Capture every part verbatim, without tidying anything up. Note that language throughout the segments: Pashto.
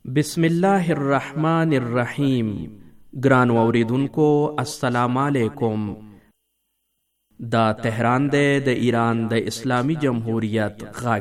بسم الله الرحمن الرحیم. ګران اوریدونکو السلام علیکم. دا تهران دی د ایران د اسلامی جمهوریت غږ.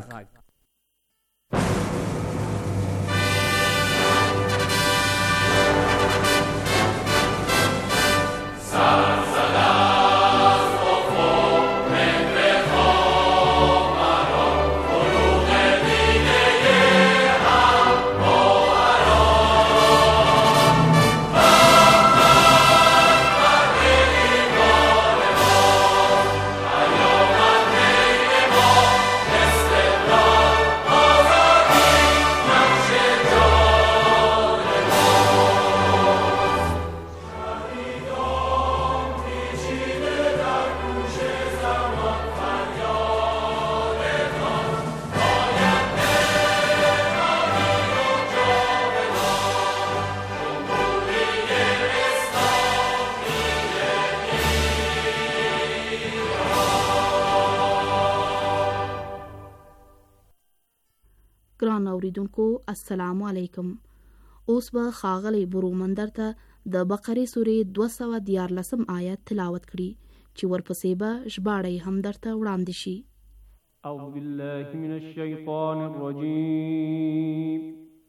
ګران اوریدونکو السلام علیکم. اوس به ښاغلی برومندر ته د بقرې سورې دوه سوه دیارلسم آیت تلاوت کړي چې ورپسې به ژباړه هم درته وړاندې شي. اعوذ بالله من الشیطان الرجیم.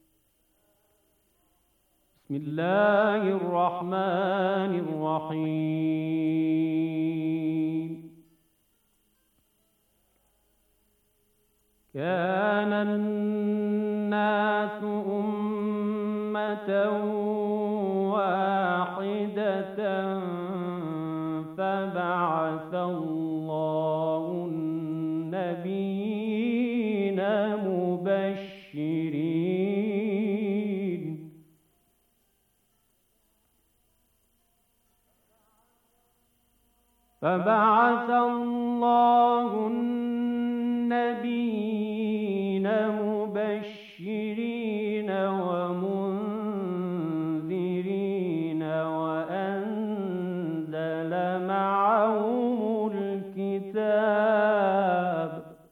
بسم الله الرحمن الرحیم. كان الناس أمة واحدة فبعث الله النبيين مبشرين فبعث الله النبيين مبشرين ومنذرين وأنزل معهم الكتاب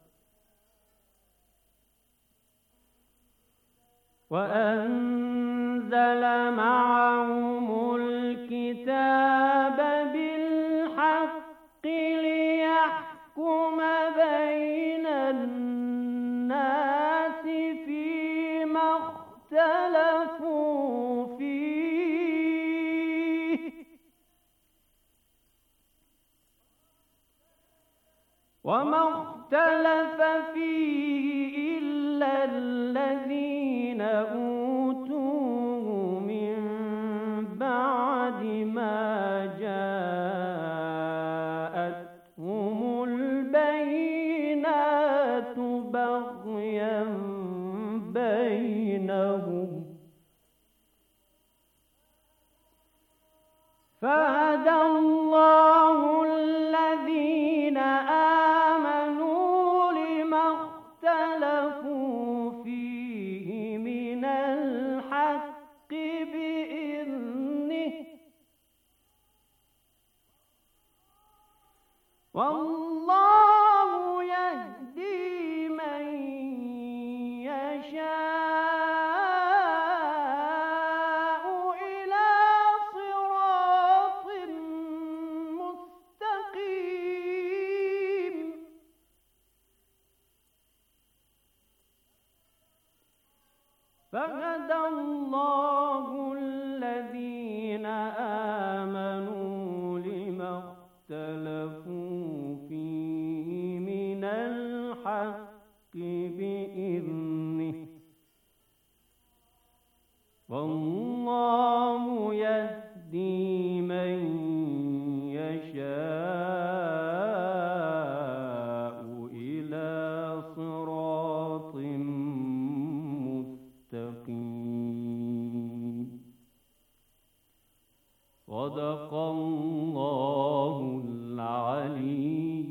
وأنزل معهم الكتاب بالحق ليحكم بين الناس فيما اختلفوا فيه وما اختلف فيه إلا الذين أوتوه من بعد ما جاءتهم البينات بغيا بينهم فهدى الله الذين آمنوا لما اختلفوا فيه من الحق بإذنه والله يهدي من يشاء إلى صراط مستقيم. فهدى الله الذين آمنوا لما اختلفوا فيه من الحق بإذنه والله يهدي من يشاء إلى صراط مستقيم. صدق الله العلي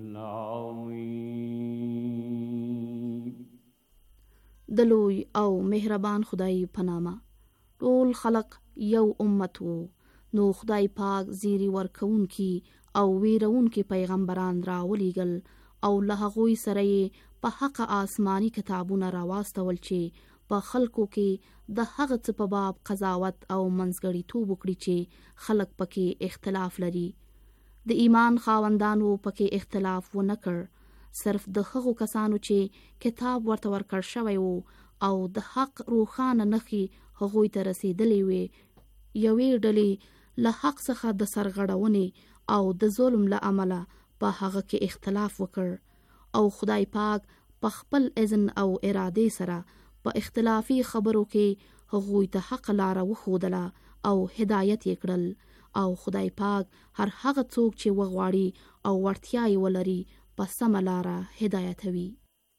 العظيم. د لوی او مهربان خدای په نامه. ټول خلق یو امت وو، نو خدای پاک زیری ورکوونکی او ویرونکی پیغمبران را ولیږل او له هغوی سره یې په حق آسمانی کتابونه راواستول چې په خلکو کې د هغه څه په باب قضاوت او منځګړیتوب وکړي چې خلک پکې اختلاف لري. د ایمان خاوندانو پکې اختلاف ونه کړ، صرف د هغو کسانو چې کتاب ورته ورکړ شوی وو او د حق روښانه نښې هغوی ته رسیدلې وې، یوې ډلې له حق څخه د سرغړونې او د ظلم له امله په هغه کې اختلاف وکړ او خدای پاک په خپل اذن او ارادې سره په اختلافي خبرو کې هغوی ته حق لاره وښودله او هدایت یې کړل، او خدای پاک هر هغه څوک چې وغواړي او وړتیا یې ولري په سمه لاره هدایتوي.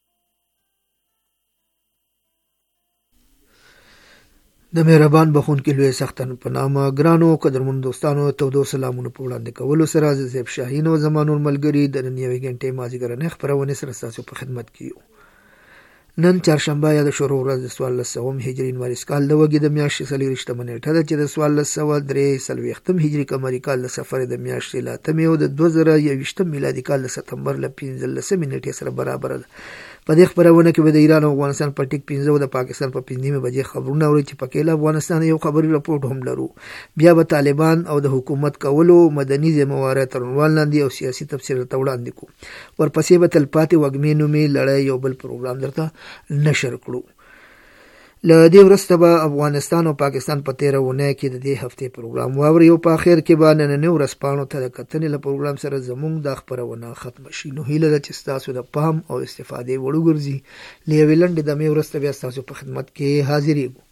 د مهربان بخونکي لوی سختن په نامه ګرانو قدرمن دوستانو تودو سلامونه په وړاندې کولو سره زه زیب شاهین او زما نور ملګري د نن یوې غنټې مازدیګرنۍ خپرونې سره ستاسو په خدمت کې یو. نن چهارشنبه یا د شروع ورځ د څوارلس سوه هجري انواري کال د وږي د میاشتې څلېرویشتمه نیټه ده چې د څوارلس سوه درې څلوېښتم هجري قمري کال د صفر د میاشتې له اتمې او د دوه زره یوویشتم میلادي کال د سپتمبر له پنځلسمې نیټې سره برابره ده. په دې خبرونه کې به د ایران او افغانستان په ټیک پنځه او د پاکستان په پنځه نیمه بجې خبرونه اوري چې پکې له افغانستان یو خبري راپورټ هم لرو. بیا به طالبان او د حکومت کولو مدني ذمہواره تر عنوان لاندې او سیاسي تفسیر ته وړاندې کوو. ورپسې به تلپاتې وږمې نومې لړۍ یو بل پروګرام درته نشر کړو. له دې وروسته به افغانستان او پاکستان په تېره اونۍ کې د دې هفتې پروګرام واورئ او په اخر کې به نننۍ ورځپاڼو ته د کتنې له پروګرام سره زموږ دا خپرونه ختمه شي. نو هیله ده چې ستاسو د پام او استفادې وړ وګرځي. له یوې لنډې دمې وروسته بیا ستاسو په خدمت کې حاضرېږو.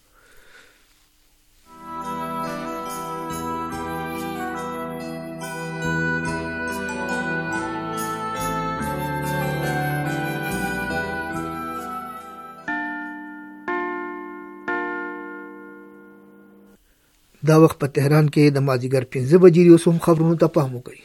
دا وخت په تهران کې د مازدیګر پنځه بجې دی. اوس هم خبرونو ته پام وکړئ.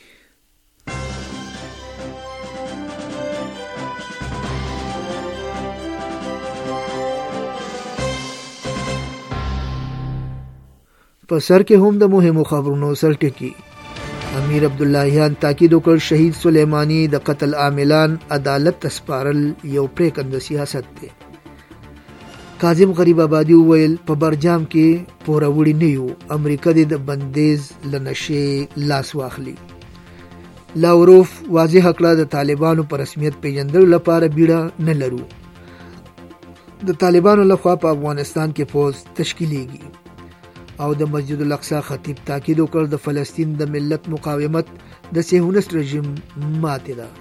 په سر کې هم د مهمو خبرونو سرټکی. امیر عبداللهیان تاکید وکړ شهید سلیمانی د قتل عاملان عدالت ته سپارل یو پرېکنده سیاست دی. کاظم غریب آبادي وویل په برجام کې پوروړي نه یو، امریکا دې د بندیز له نشې لاس واخلي. لاوروف واضح کړه د طالبانو په رسمیت پیژندلو لپاره بیړه نه لرو. د طالبانو لخوا په افغانستان کې فوج تشکیلیږي او د مسجد الاقصی خطیب تاکید وکړ د فلسطین د ملت مقاومت د صهیونیست رژیم ماتې ده.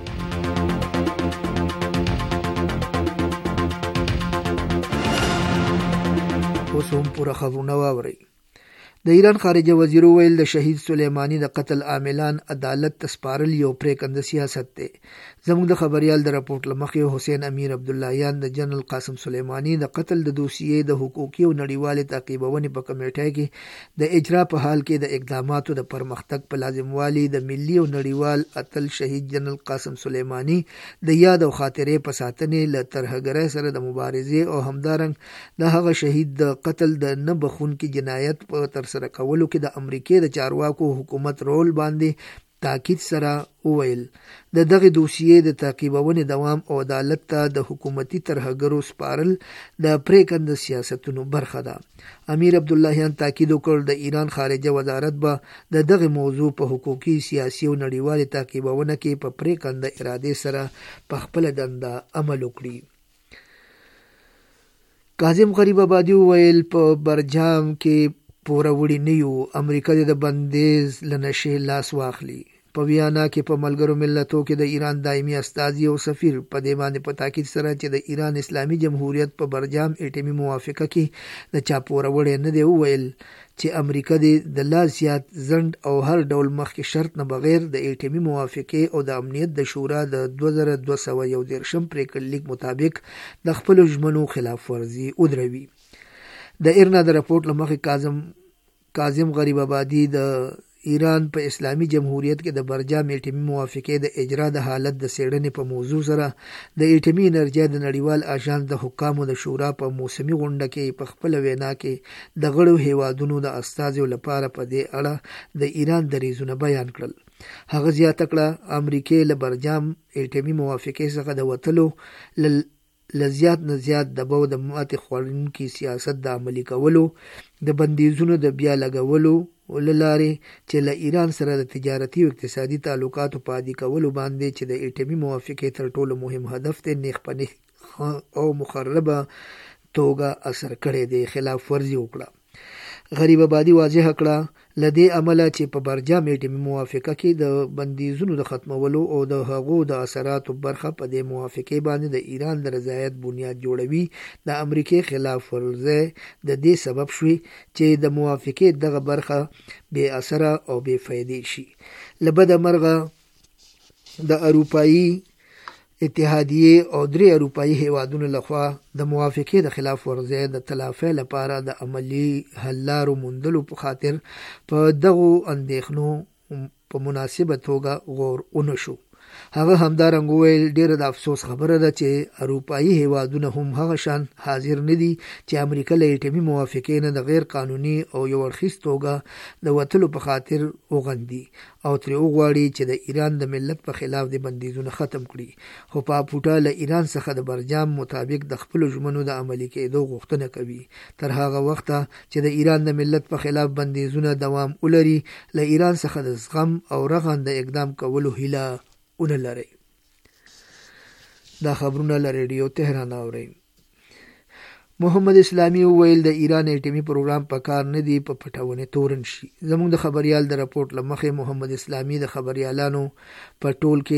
اوس هم پوره خبرونه واورئ. د ایران خارجه وزیر ویل د شهید سلیمانی د قتل عاملان عدالت ته سپارل یو پرېکنده سیاست دی. زموږ د خبریال د راپورټ له مخې حسین امیر عبداللهیان د جنرال قاسم سلیمانی د قتل د دوسیې د حقوقي او نړیوالې تعقیبونې په کمیټه کې د اجرا په حال کې د اقداماتو د پرمختګ په لازموالي د ملي او نړیوال اتل شهید جنرال قاسم سلیمانی د یاد او خاطرې په ساتنې له ترهګرۍ سره د مبارزې او همدارنګ د هغه شهید د قتل د نه بخونکي جنایت په تر سره کولو کې د امریکای د چارواکو حکومت رول باندې تاکید سره وویل د دغه دوسیې د تعقیبونې دوام او عدالت ته د حکومتي ترهګرو سپارل د پرېکنده سیاستونو برخه ده. امیر عبداللهیان تاکید وکړ د ایران خارجه وزارت به د دغه موضوع په حقوقي، سیاسي او نړیوالې تعقیبونه کې په پرېکنده ارادې سره په خپل دنده عمل وکړي. کاظم غریب آبادي وویل په برجام کې پوروړي نه یو، امریکا دې د بندیز له نشې لاس واخلي. په ویانا کې په ملګرو ملتو کې د ایران دایمي استازي او سفیر په دې باندې په تاکید سره چې د ایران اسلامي جمهوریت په برجام اټومي موافقه کې د چا پوروړي نه دی وویل چې امریکا دې د لا زیات ځنډ او هر ډول مخکې شرط نه بغیر د اټومي موافقه او د امنیت د شورا د دوه زره دوه سوه یو دېرشم پریکړلیک مطابق د خپلو ژمنو خلاف ورزي ودروي. د ایرنا د راپورټ له مخې کاظم کاظم غریب آبادي د ایران په اسلامي جمهوریت کې د برجام اټومي موافقې د اجرا د حالت د څېړنې په موضوع سره د اټومي انرژۍ د نړیوال اژانس د حکامو د شورا په موسمي غونډه کې په خپله وینا کې د غړو هیوادونو د استازو لپاره په دې اړه د ایران دریځونه بیان کړل. هغه زیاته کړه امریکای له برجام اټومي موافقې څخه د وتلو لزیات نه زیات دباو د ماتې خوړونکي سیاست د عملي کولو، د بندیزونو د بیا لګولو وللارې چې له ایران سره د تجارتي او اقتصادي تعلقاتو په عادي کولو باندې چې د ایټمي موافقې تر ټولو مهم هدف دی نیغ په نیغ او مخربه توګه اثر کړی دی خلاف ورزي وکړه. غریب آبادي واضح کړه لدې عمله چې په برجام ایټمي موافقه کې د بندیزونو د ختمولو او د هغو د اثراتو برخه په دې موافقې باندې د ایران د رضایت بنیاد جوړوي. د امریکای خلاف ورزي د دې سبب شوي چې د موافقې دغه برخه بې اثره او بې فایدې شي. لبد مرغه د اروپایي اتحادیه او درې اروپایي هیوادونو لخوا د موافقې د خلاف ورزي د تلافۍ لپاره د عملی حل لارو موندلو په خاطر په دغو اندېښنو په مناسبه توګه غور ونشو. هغه همدارنګ وویل ډیره د افسوس خبره ده چې اروپایي هیوادونه هم هغه شان حاضر نه دي چې امریکا له ایټمي موافقې نه د غیر قانوني او یو اړخیز توګه د وتلو په خاطر وغندي او ترې وغواړي چې د ایران د ملت په خلاف د بندیزونه ختم کړي. خو په پوټه له ایران څخه د برجام مطابق د خپل ژمنو د عملي کېدو غوښتنه کوي. تر هغه وخته چې د ایران د ملت په خلاف بندیزونه دوام ولري له ایران څخه د زغم او رغند اقدام کولو هیله اونه لري. دا خبرونه له ریډیو تهران اوري. محمد اسلامي وویل د ایران ایټمي پروګرام په کار نه دی په پټونه تورن شي. زموږ د خبريال د راپورټ لمخې محمد اسلامي د خبريالانو په ټول کې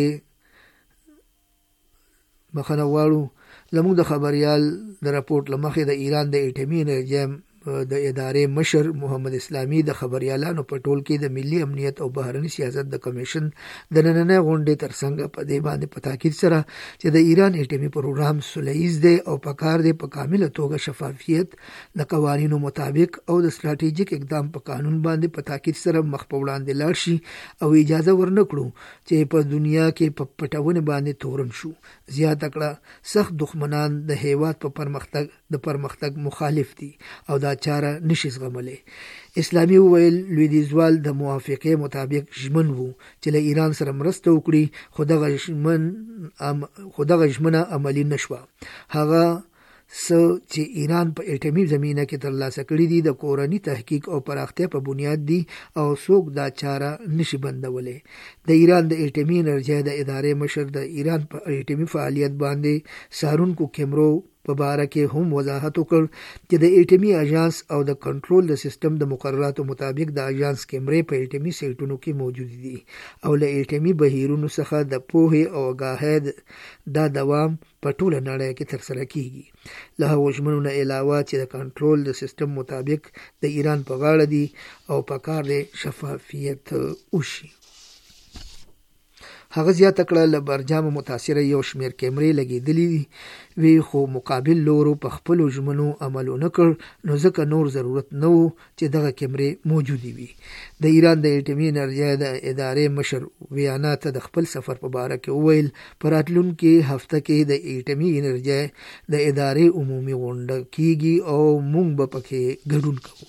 مخنه واړو زموږ د خبريال د راپورټ لمخې د ایران د ایټمي انرژي د ادارې مشر محمد اسلامي د خبريالانو په ټول کې د ملي امنیت او بهرنی سیاست د کمیشن د نننۍ غونډې ترڅنګ په دې باندې په تاکید سره چې د ایران ایټمي پروګرام سولهییز دی او په کار دی په کامله توګه شفافیت د قوانینو مطابق او د ستراتیژیک اقدام په قانون باندې په تاکید سره مخ په وړاندې لاړ شي او اجازه ورنکړو چې په دنیا کې په پټونه باندې تورن شو. زیاته کړه سخت دښمنان د هیواد په پرمختګ د پرمختګ مخالف دي او دا چاره نشي زغملې. اسلامي وویل لویدیځوال د موافقې مطابق ژمن وو چې له ایران سره مرسته وکړي خو دغه ژمن خو دغه ژمنه عملي نشوه. هغه څه چې ایران په ایټمي زمینه کې ترلاسه کړي دي د کورني تحقیق او پراختیا په بنیاد دي او څوک دا چاره نشي بندولې. د ایران د ایټمي انرژي د ادارې مشر د ایران په ایټمي فعالیت باندې سارونکو کیمرو په باره کې هم وضاحت وکړ چې د ایټمي اژانس او د کنټرول د سیستم د مقرراتو مطابق د اژانس کیمرې په ایټمي سایټونو کې موجود دي او له ایټمي بهیرونو څخه د پوهې او آگاهۍ دا دوام په ټوله نړۍ کې ترسره کیږي. له هغو ژمنو نه علاوه چې د کنټرول د سیستم مطابق د ایران په غاړه دي او په کار د شفافیت وشي. هغه زیاته کړه له برجام متاثره یو شمیر کیمرې لګېدلې وی خو مقابل لورو په خپل ژمنو عمل نه کړ نو ځکه نور ضرورت نه وو چې دغه کیمرې موجودې وي. د ایران د ایټمي انرژي د ادارې مشر ویانا ته د خپل سفر په باره کې وویل په راتلونکي هفته کې د ایټمي انرژي د ادارې عمومي غونډه کیږي او موږ به پکې ګډون کوو.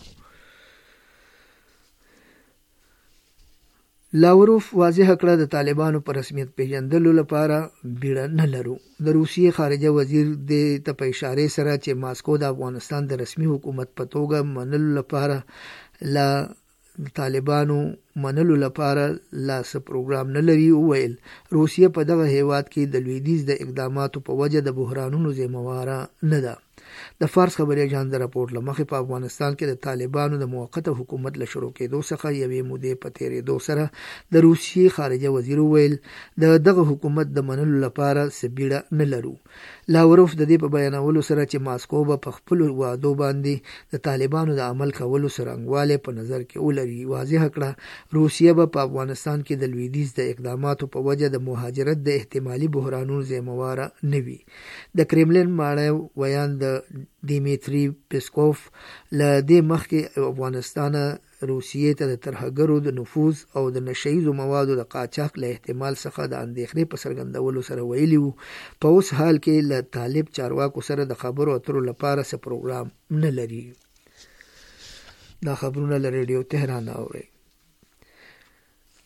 لاوروف واضح کړه د طالبانو په رسمیت پیژندلو لپاره بیړه نه لرو. د روسیې خارجه وزیر د ته په اشاره سره چې ماسکو د افغانستان د رسمي حکومت په توګه منلو لپاره لا طالبانو منلو لپاره لا څه پروګرام نه لري وویل روسیه په دغه هیواد کې د لویدیځ د اقداماتو په وجه د بحرانونو ذمہواره نه ده. د فارس خبري اژانس د راپورټ لمخې په افغانستان کې د طالبانو د موقته حکومت له شروع کېدو څخه یوې مودې په تېرېدو سره د روسیې خارجه وزیر وویل د دغه حکومت د منلو لپاره څه بیړه نه لرو. لاوروف د دې په بیانولو سره چې ماسکو به په خپلو وعدو باندې د طالبانو د عمل کولو څرنګوالی په نظر کې ولري واضح کړه روسیه به په افغانستان کې د لویدیځ د اقداماتو په وجه د مهاجرت د احتمالي بحرانونو ذمہواره نه وي. د کرملین ماړی ویان د دیمیتری پیسکوف له دې مخکې افغانستان روسیې ته د ترهګرو د نفوذ او د نشهیزو موادو د قاچاق له احتمال څخه د اندېښنې په څرګندولو سره ویلي وو په اوس حال کې له طالب چارواکو سره د خبرو اترو لپاره څه پروګرام نه لري. دا خبرونه له ریډیو تهران اوري.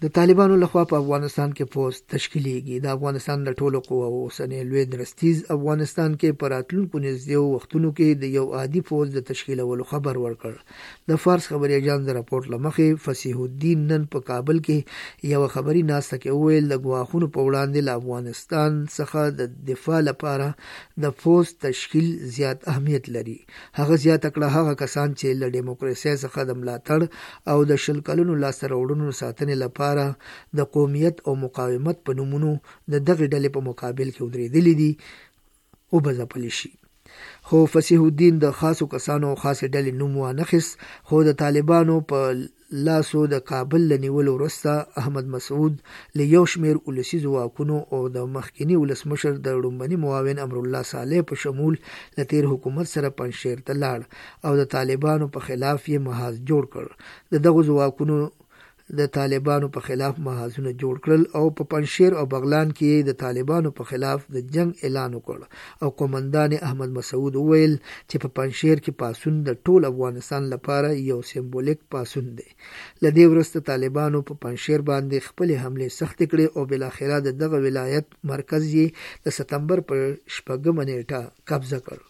د طالبانو لخوا په افغانستان کې پوز تشکیلیږي. د افغانستان د ټولو قواو اوسنی لوی درستیز افغانستان کې په راتلونکو نږدې وختونو کې د یو عادي پوز د تشکیلولو خبر ورکړ. د فارس خبري اجانس د راپورټ لمخې فصیح الدین نن په کابل کې یو خبري ناسته کې وویل د ګواښونو په وړاندې له افغانستان څخه د دفاع لپاره د پوز تشکیل زیات اهمیت لري. هغه زیاته کړه هغه کسان چې له دیموکراسۍ څخه د ملاتړ او د شل کلونو لاسته راوړنو ساتنې لپاره د قومیت او مقاومت په نومونو د دغه ډلې په مقابل کې ودرېدلي دي او بځپلی شي. خو فصیح الدین د خاصو کسانو او خاصې ډلې نوم وانخیست، خو د طالبانو په لاسو د کابل له نیولو وروسته احمد مسعود له یو شمېر ولسي ځواکونو او د مخکیني ولسمشر د لومړني معاون امرالله صالح په شمول له تیر حکومت سره پنجشیر ته لاړ او د طالبانو په خلاف یې محاذ جوړ کړ. د دغو ځواکونو د طالبانو په خلاف محاذونه جوړ کړل او په پنجشیر او بغلان کې د طالبانو په خلاف د جنگ اعلان وکړ او قومندان احمد مسعود وویل چې په پنجشیر کې پاسون د ټول افغانستان لپاره یو سمبولیک پاسون دی. لدې وروسته طالبانو په پنجشیر باندې خپل حمله سخت کړې او بل اخره د دغه ولایت مرکز یې د ستمبر په شپږمه نیټه قبضه کړ.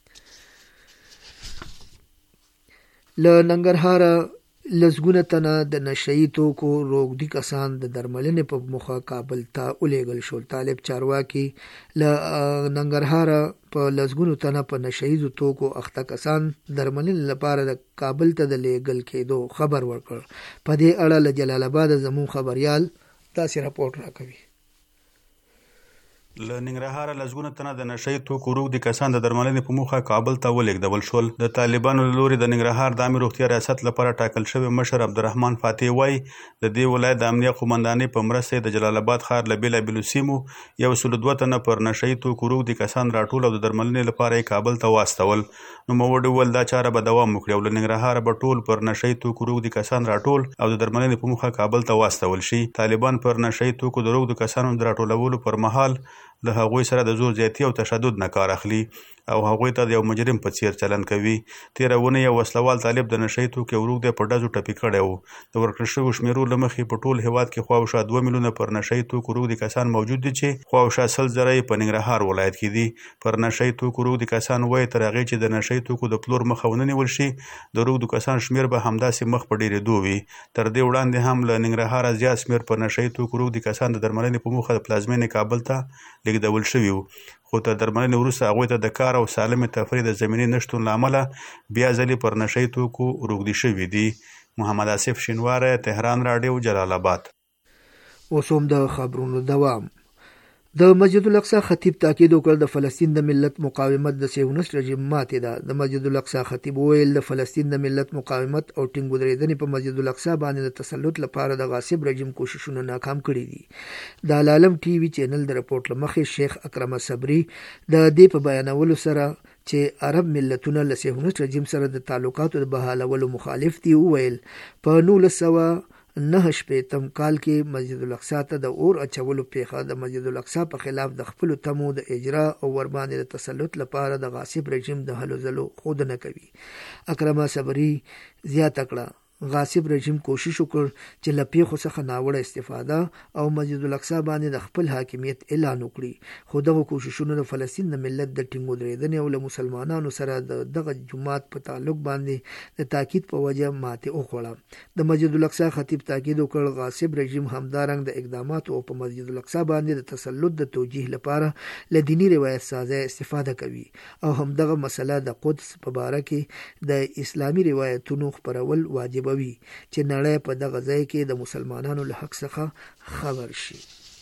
له ننګرهار لسګونه تنه د نشئی توکو روغدي کسان د درملنې په موخه کابل ته ولېږل شول. طالب چارواکي له ننګرهار په لسګونو تنه په نشئیزو توکو اخته کسان درملنې لپاره د کابل ته د لېږل کېدو خبر ورکړ. په دې اړه له جلال آباد زموږ خبريال داسې راپورټ راکوي. له ننګرهار لسګونه تنه د نشئی توکو روغدي کسان د درملنې په موخه کابل ته ولېږدول شول. د طالبانو له لوري د ننګرهار د عامه روغتیا ریاست لپاره ټاکل شوی مشر عبدالرحمن فاتح وایي د دې ولایت د امنیه قومندانۍ په مرسته د جلال آباد ښار له بېلابېلو سیمو یو سل دوه تنه پر نشئی توکو روغدي کسان راټول او د درملنې لپاره یې کابل ته واستول. نوموړي وویل دا چاره به دوام وکړي او له ننګرهاره به ټول پر نشئی توکو روغدي کسان راټول او د درملنې په موخه کابل ته واستول شي. طالبان پر نشئی توکو د روغدو کسانو د راټولولو پر مهال له هغوی سره د زور زیاتی او تشدد نه کار اخلي او هغوی ته د یو مجرم په څیر چلند کوي. تېره اونۍ یو وسلوال طالب د نشئی توکو وروغدی په ډزو ټپي کړی و. د ورکړل شویو شمېرو له مخې په ټول هېواد کې خواوشا دوه میلیونه پر نشئی توکو روغدي کسان موجود دي چې خواوشا سل زره یې په ننګرهار ولایت کې دي. پر نشئی توکو روغدي کسان وایي تر هغې چې د نشئی توکو د پلور مخه ونه نیول شي د روغدو کسان شمېر به همداسې مخ په ډېرېدو وي. تر دې وړاندې هم له ننګرهاره زیات شمېر پر نشئی توکو روغدي کسان د درملنې په موخه د پلازمېنې کابل ته لېږدول شوي وو، خو تر درملنې وروسته هغوی ته د کار او سالمې تفریح د زمینې نشتون له امله بیا ځلې پر نشئی توکو روغدي شوي دي. محمد آصف شینواری، تهران راډیو، جلال آباد. اوس هم د خبرونو دوام. د مسجد الاقصی خطیب تاکید وکړ د فلسطین د ملت مقاومت د صهیونیست رژیم ماتې ده. د مسجد الاقصی خطیب وویل د فلسطین د ملت مقاومت او ټینګ ودرېدنې په مسجد الاقصی باندې د تسلط لپاره د غاصب رژیم کوششونه ناکام کړي دي. د العالم ټي وي چینل د راپورټ له مخې شیخ اکرم صبري د دې په بیانولو سره چې عرب ملتونه له صهیونیست رژیم سره د تعلقاتو د بحالولو مخالف دي وویل په نولس سوه نه شپېتم کال کې مسجد الاقصی ته د اور اچولو پیښه د مسجد الاقصی په خلاف د خپلو تمو د اجرا او ورباندې د تسلط لپاره د غاصب رژیم د هلو ځلو ښودنه کوي. اکرم صبري زیاته کړه غاصب رژیم کوشش وکړ چې له پیښو څخه ناوړه استفاده او مسجد الاقصی باندې د خپل حاکمیت اعلان وکړي، خو دغه کوششونه د فلسطین د ملت د ټینګ ودرېدنې او له مسلمانانو سره د دغه جومات په تعلق باندې د تاکید په وجه ماتې وخوړه. د مسجد الاقصی خطیب تاکید وکړ غاصب رژیم همدارنګ د اقداماتو او په مسجد الاقصی باندې د تسلط د توجیه لپاره له دینی روایت سازۍ استفاده کوي او همدغه مسله د قدس په باره کې د اسلامي روایتونو خپرول واجب چې نړۍ په دغه ځای کې د مسلمانانو له حق څخه خبر شي.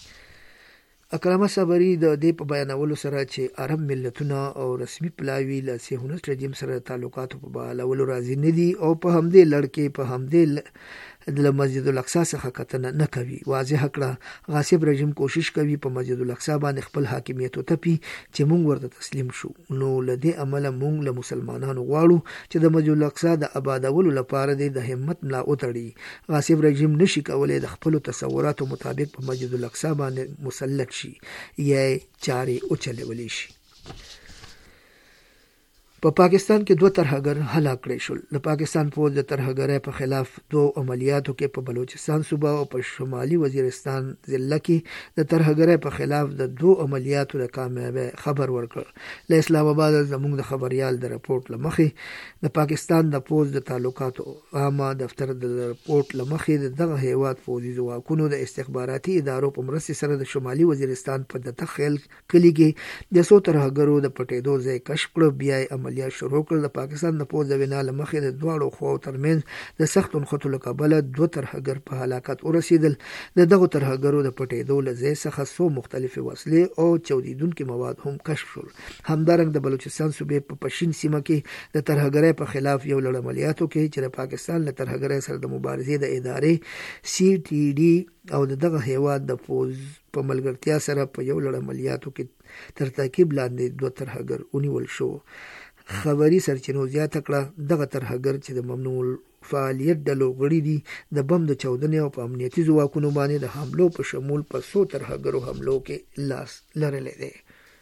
اکرم صبري د دې په بیانولو سره چې عرب ملتونه او رسمي پلاوي له صهیونیست رژیم سره تعلقاتو په بحالولو راضي نه دي او په همدې لړ کې په همدې د مسجد الاقصی څخه کتنه نه کوي. واضح کړه غاصب رژیم کوشش کوي په مسجد الاقصی باندې خپل حاکمیت وتپي چې موږ ورته تسلیم شو. نو له دې امله موږ له مسلمانانو غواړو چې د مسجد الاقصی د آبادولو لپاره د همت ملا وتړي. غاصب رژیم نشي کولای د خپل تصوراتو مطابق په مسجد الاقصی باندې مسلط شي یا چارې وچلولی شي. په پا پاکستان کې دوه ترهګر هلاک کړي شول. د پاکستان پوځ د ترهګرۍ په خلاف دوه عملیاتو کې په بلوچستان صوبه او په شمالي وزیرستان ضلع کې د ترهګرۍ په خلاف د دوه عملیاتو د کامیابی خبر ورکړ. له اسلام آباد زموږ د خبريال د رپورت لمخې د پاکستان د پوځ د تعلقاتو عامه دفتر د رپورت لمخې دغه هیواد پوځي ځواکونو د استخباراتي ادارو په مرسته سره د شمالي وزیرستان په دته خیل کلی کې د څو ترهګرو د پټېدو ځای کشف کړ. بیا عملیات شروع کړل. د پاکستان د پوځ د وینا لمخې د دواړو خواو ترمنځ د سخت نښتو له کبله دوه ترهګر په هلاکت ورسېدل. د دغو ترهګرو د پټېدو له ځای څخه څو مختلفې وسلې او چاودېدونکي مواد هم کشف شول. همدارنګه د بلوچستان صوبې په پشین سیمه کې د ترهګرۍ په خلاف یو لړ عملیاتو کې چې د پاکستان له ترهګرۍ سره د مبارزې د ادارې سی ټي ډي او دغه هیواد د پوځ په ملګرتیا سره په یو لړ عملیاتو کې تر تعقیب لاندې دوه ترهګر ونیول شو. خبري سرچینو زیاته کړه دغه ترهګر چې د ممنوع فعالیت ډلو غړي دي د بم د چاودنې او په امنیتي ځواکونو باندې د حملو په شمول په څو ترهګرو حملو کې لاس لرلی دی.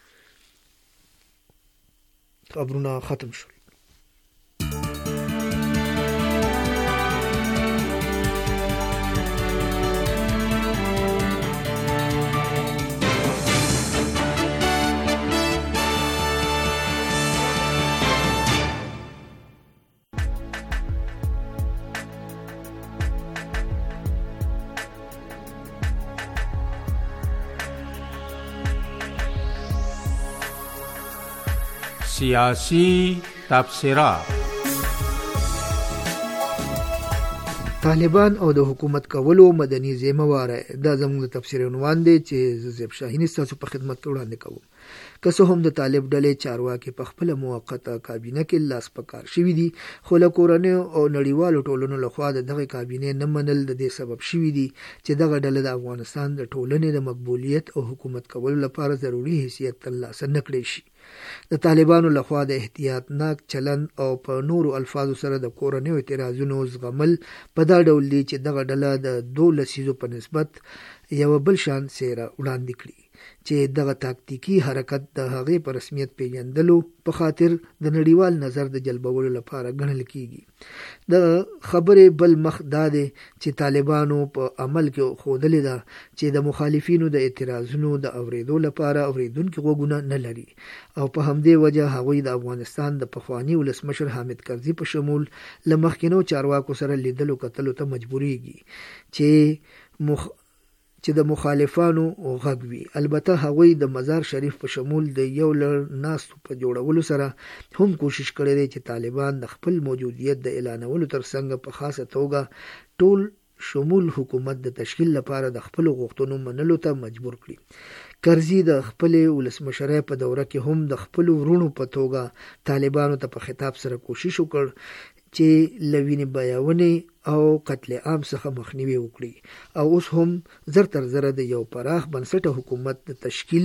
خبرونه ختم شول. سیاسی تبصرات. طالبان او د حکومت کولو مدني ذمہواره دا زموږ د تفسیر عنوان دی چې زیب شاهین تاسو په خدمت کې وړاندې کوم. که څه هم د طالب ډلې چارواکي په خپل موقته کابینه کې لاس پکار شوي دي، خو له کورنۍ او نړیوالو ټولنو لخوا د دغه کابینې نه منل د دې سبب شوي دي چې دغه ډله د افغانستان د ټولنې د مقبولیت او حکومت کولو لپاره ضروري حیثیت ترلاسه نه کړی شي. د طالبانو لخوا د احتیاطناک چلن او په نورو الفاظو سره د کورنۍ اعتراضونو زغمل په دا ډول دي چې دغه ډله د دوه لسیزو په نسبت یو بل شان څیره وړاندې کړي چې دغه تاکتیکی حرکت د هغې په رسمیت پیژندلو په خاطر د نړیوال نظر د جلبولو لپاره ګڼل کیږي. د خبرې بل مخ دا دی چې طالبانو په عمل کې ښودلې ده چې د مخالفینو د اعتراضونو د اورېدو لپاره اورېدونکي غوږونه نه لري او په همدې وجه هغوی د افغانستان د پخواني ولسمشر حامد کرزي په شمول له مخکینو چارواکو سره لیدلو کتلو ته مجبوریږي چې مخ چې د مخالفانو غږ وي. البته هغوی د مزار شریف په شمول د یو لړ ناستو په جوړولو سره هم کوشش کړی دی چې طالبان د خپل موجودیت د اعلانولو ترڅنګ په خاصه توګه ټول شمول حکومت د تشکیل لپاره د خپل غوښتنو منلو ته مجبور کړي. کرزي د خپل ولسمشرۍ په دوره کې هم د خپل ورونو په توګه طالبانو ته په خطاب سره کوشش وکړ چې لوینې بیاونې او قتل عام څخه مخنیوي وکړي او اوس هم زر تر زره د یو پراخ بنسټه حکومت د تشکیل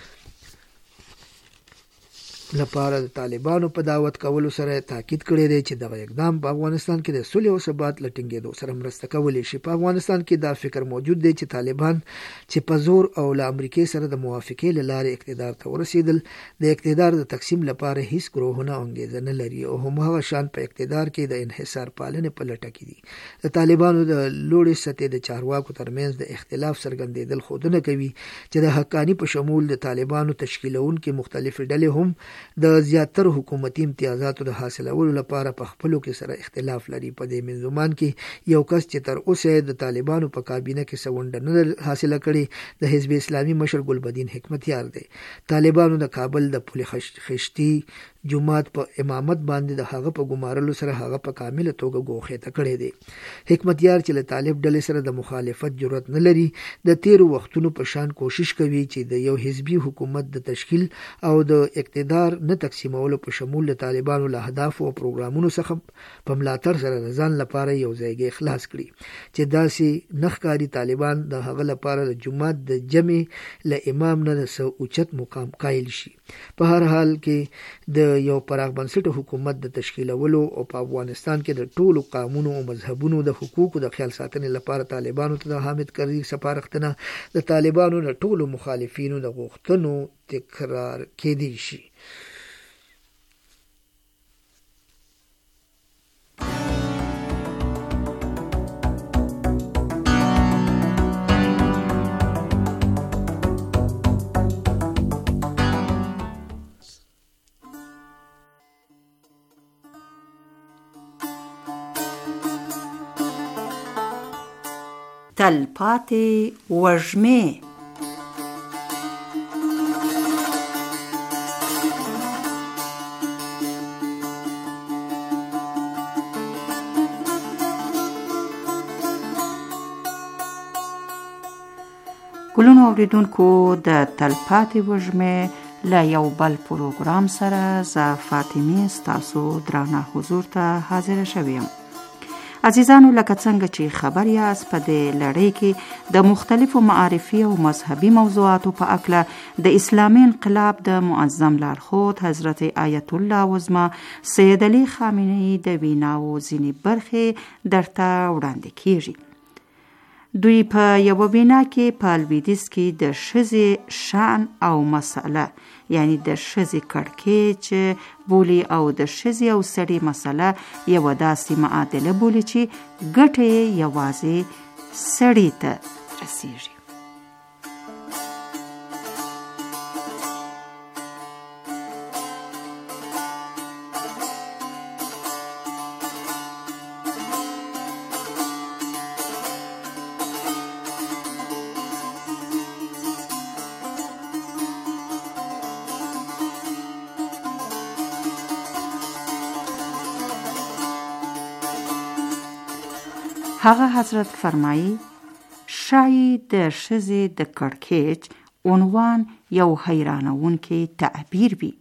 لپاره د طالبانو په دعوت کولو سره تاکید کړی دی چې دغه اقدام په افغانستان کې د صلح او ثبات لټینګېدو سره مرسته کولی شي. په افغانستان کې دا فکر موجود دی چې طالبان چې په زور او له امریکې سره د موافقې له لارې اقتدار ته ورسېدل د اقتدار د تقسیم لپاره هیڅ ګروهونه انګېزه نه لري او هماغه شان په اقتدار کې د انحصار پالنې په لټه کې دي. د طالبانو د لوړې سطحې د چارواکو ترمنځ د اختلاف څرګندېدل ښودنه کوي چې د حقاني په شمول د طالبانو تشکیلونکي مختلفې ډلې هم د زیاتر حکومتي امتیازاتو د حاصلولو لپاره په خپلو کې سره اختلاف لري. په دې منځمان کې یو کس چې تر اوسه د طالبانو په کابینه کې څه ونډه نه حاصله کړې د حزب اسلامي مشر ګلبدین حکمتیار دی. طالبانو د کابل د پل خشتي جماعت په امامت باندې د هغه په ګمارلو سره هغه په کامله توګه ګوښې کړی دی. حکمتیار چې له طالب ډلې سره د مخالفت جرأت نه لري د تیرو وختونو په شان کوشش کوي چې د یو حزبي حکومت د تشکیل او د اقتدار نه تقسیمولو په شمول د طالبانو له اهداف او پروګرامونو څخه په ملاتړ سره د ځان لپاره یو ځایګی خلاص کړي چې داسې نخکاری طالبان د هغه لپاره د جماعت د جمع له امام نه د سو اوچت مقام قایل شي. په هر حال کې د یو پراخ بنسټه حکومت د تشکیلولو او په افغانستان کې د ټولو قومونو او مذهبونو د حقوقو د خیال ساتنې لپاره طالبانو ته د حامد کرزي سپارښتنه د طالبانو د ټولو مخالفینو د غوښتنو تکرار کېدی شي. تلپاتې وږمې. ګلونو اوریدونکو، د تلپاتې وږمې له یو بل پروګرام سره زه فاطمه ستاسو درانه حضور ته حاضر شوم. عزیزانو، لکه څنګه چې خبر یاست، په دې لړۍ کې د مختلفو معارفي او مذهبي موضوعاتو په اړه د اسلامي انقلاب د معظم لارښود حضرت آیت الله عظمه سید علي خامنه‌ای د ویناو ځینې برخې درته وړاندې کیږي. دوی په یو وینا کې په لویدیځ کې د ښځې شأن او مسئله، یعنی د ښځې کړکېچ بولي، او د ښځې او سړي مسئله یوه داسې معادله بولي چې ګټه یې یوازې سړي ته رسیږي. هغه حضرت فرمایي شایي د ښځې د کړکېچ عنوان یو حیرانونکی تعبیر وي.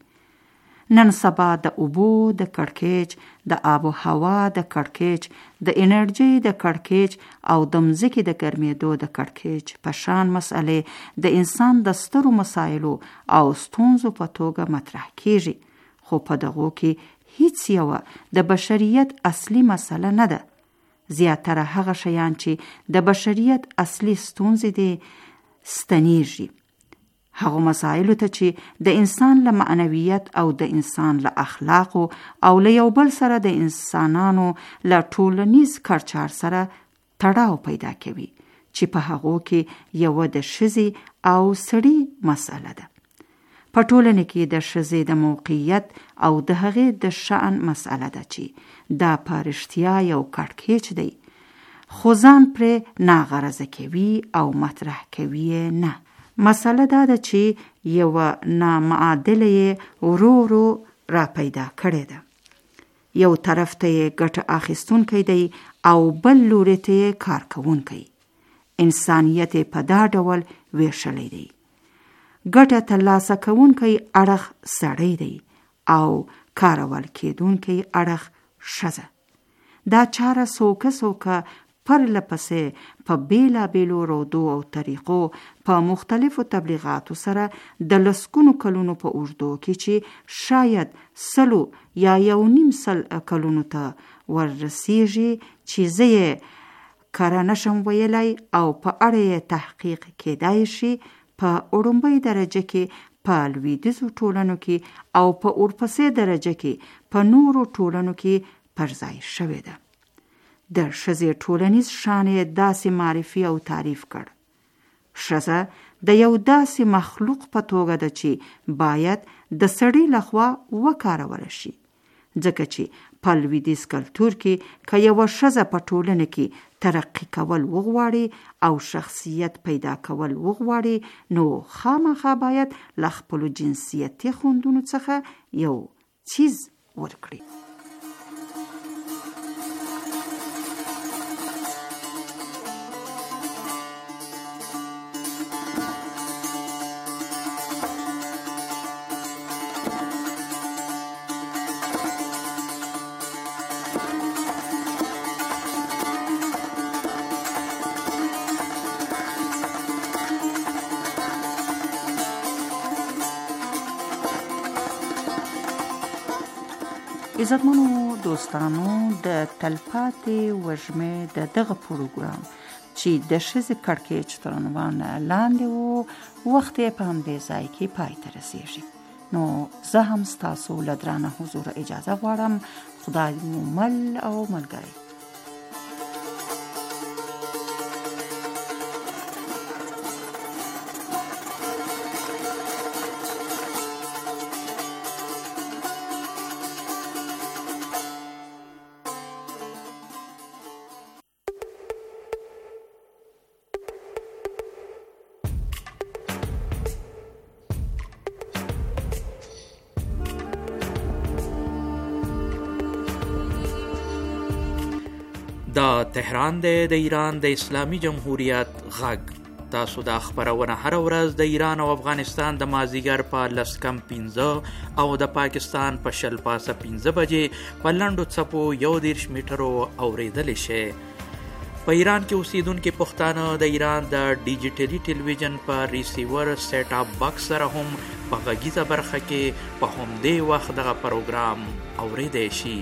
نن سبا د اوبو د کړکېچ، د آب و هوا د کړکېچ، د انرژۍ د کړکېچ او د مځکې د ګرمېدو د کړکېچ په شان مسئلې د انسان د سترو مسایلو او ستونزو په توګه مطرح کیږي، خو په دغو کې هیڅ یوه د بشریت اصلي مسئله نه ده. زیاتره هغه شیان چې د بشریت اصلي ستونزې دي ستنیږي، هغو مسایلو ته چې د انسان له معنویت او د انسان له اخلاقو او له یو بل سره د انسانانو له ټولنیز کړچار سره تړاو پیدا کوي، چې په هغو کې یوه د ښځې او سړي مسئله ده. په ټولنه کې د ښځې د موقعیت او د هغې د شأن مسئله ده چې دا په رښتیا یو کړکېچ دی، خو ځان پرې ناغرضه کوي او مطرح کوي نه. مسئله دا ده چې یوه نامعادله یې ورو ورو را پیدا کړې ده. یو طرف ته یې ګټه اخیستونکی دی او بل لوري ته یې کار کوونکی. انسانیت په دا ډول ویشلی دی. ګټه ترلاسه کوونکی اړخ سړی دی او کارول کېدونکی اړخ ښځه. دا چاره سوکه سوکه پرله پسې په بیلا بیلو رودو او طریقو په مختلفو تبلیغاتو سره د لسګونو کلونو په اوږدو کې چې شاید سلو یا یو نیم سل کلونو ته وررسیږي، چې زه یې کره نشم ویلی او په اړه یې تحقیق کېدای شي، په وړومبۍ درجه کې په لویدیځو ټولنو کې او په ورپسې درجه کې په نورو ټولنو کې پر ځای شوې ده. د ښځې ټولنیز شان یې داسې معرفي او تعریف کړ. ښځه د یو داسې مخلوق په توګه ده چې باید د سړي لخوا وکارول شي، ځکه چې په لویدیځ کلتور کې که یوه ښځه په ټولنه کې ترقی کول وغواړي او شخصیت پیدا کول وغواړي، نو خامخا باید له خپلو جنسیتي خوندونو څخه یو څیز ورکړي. عزتمنو دوستانو، د تلپاتې وږمې د دغه پروګرام چې د ښځې کړکېچ تر عنوان لاندې و، وخت یې په همدې ځای کې پای ته رسیږي. نو زه هم ستاسو له درانه حضور اجازه غواړم. خدای مو مل او ملګری. دا تهران دی د ایران د اسلامي جمهوریت غږ. تاسو دا خبرونه هر ورځ د ایران او افغانستان د مازدیګر په لس کم پنځه او د پاکستان په شل پاسه پنځه بجې په لنډو څپو یو دېرش میټرو اورېدلی شئ. په ایران کې اوسیدونکي پښتانه د ایران د ډیجیټلي ټلویزیون په ریسیور سیټ اپ باکس سره هم په غږیزه برخه کې په همدې وخت دغه پروګرام اورېدی شي.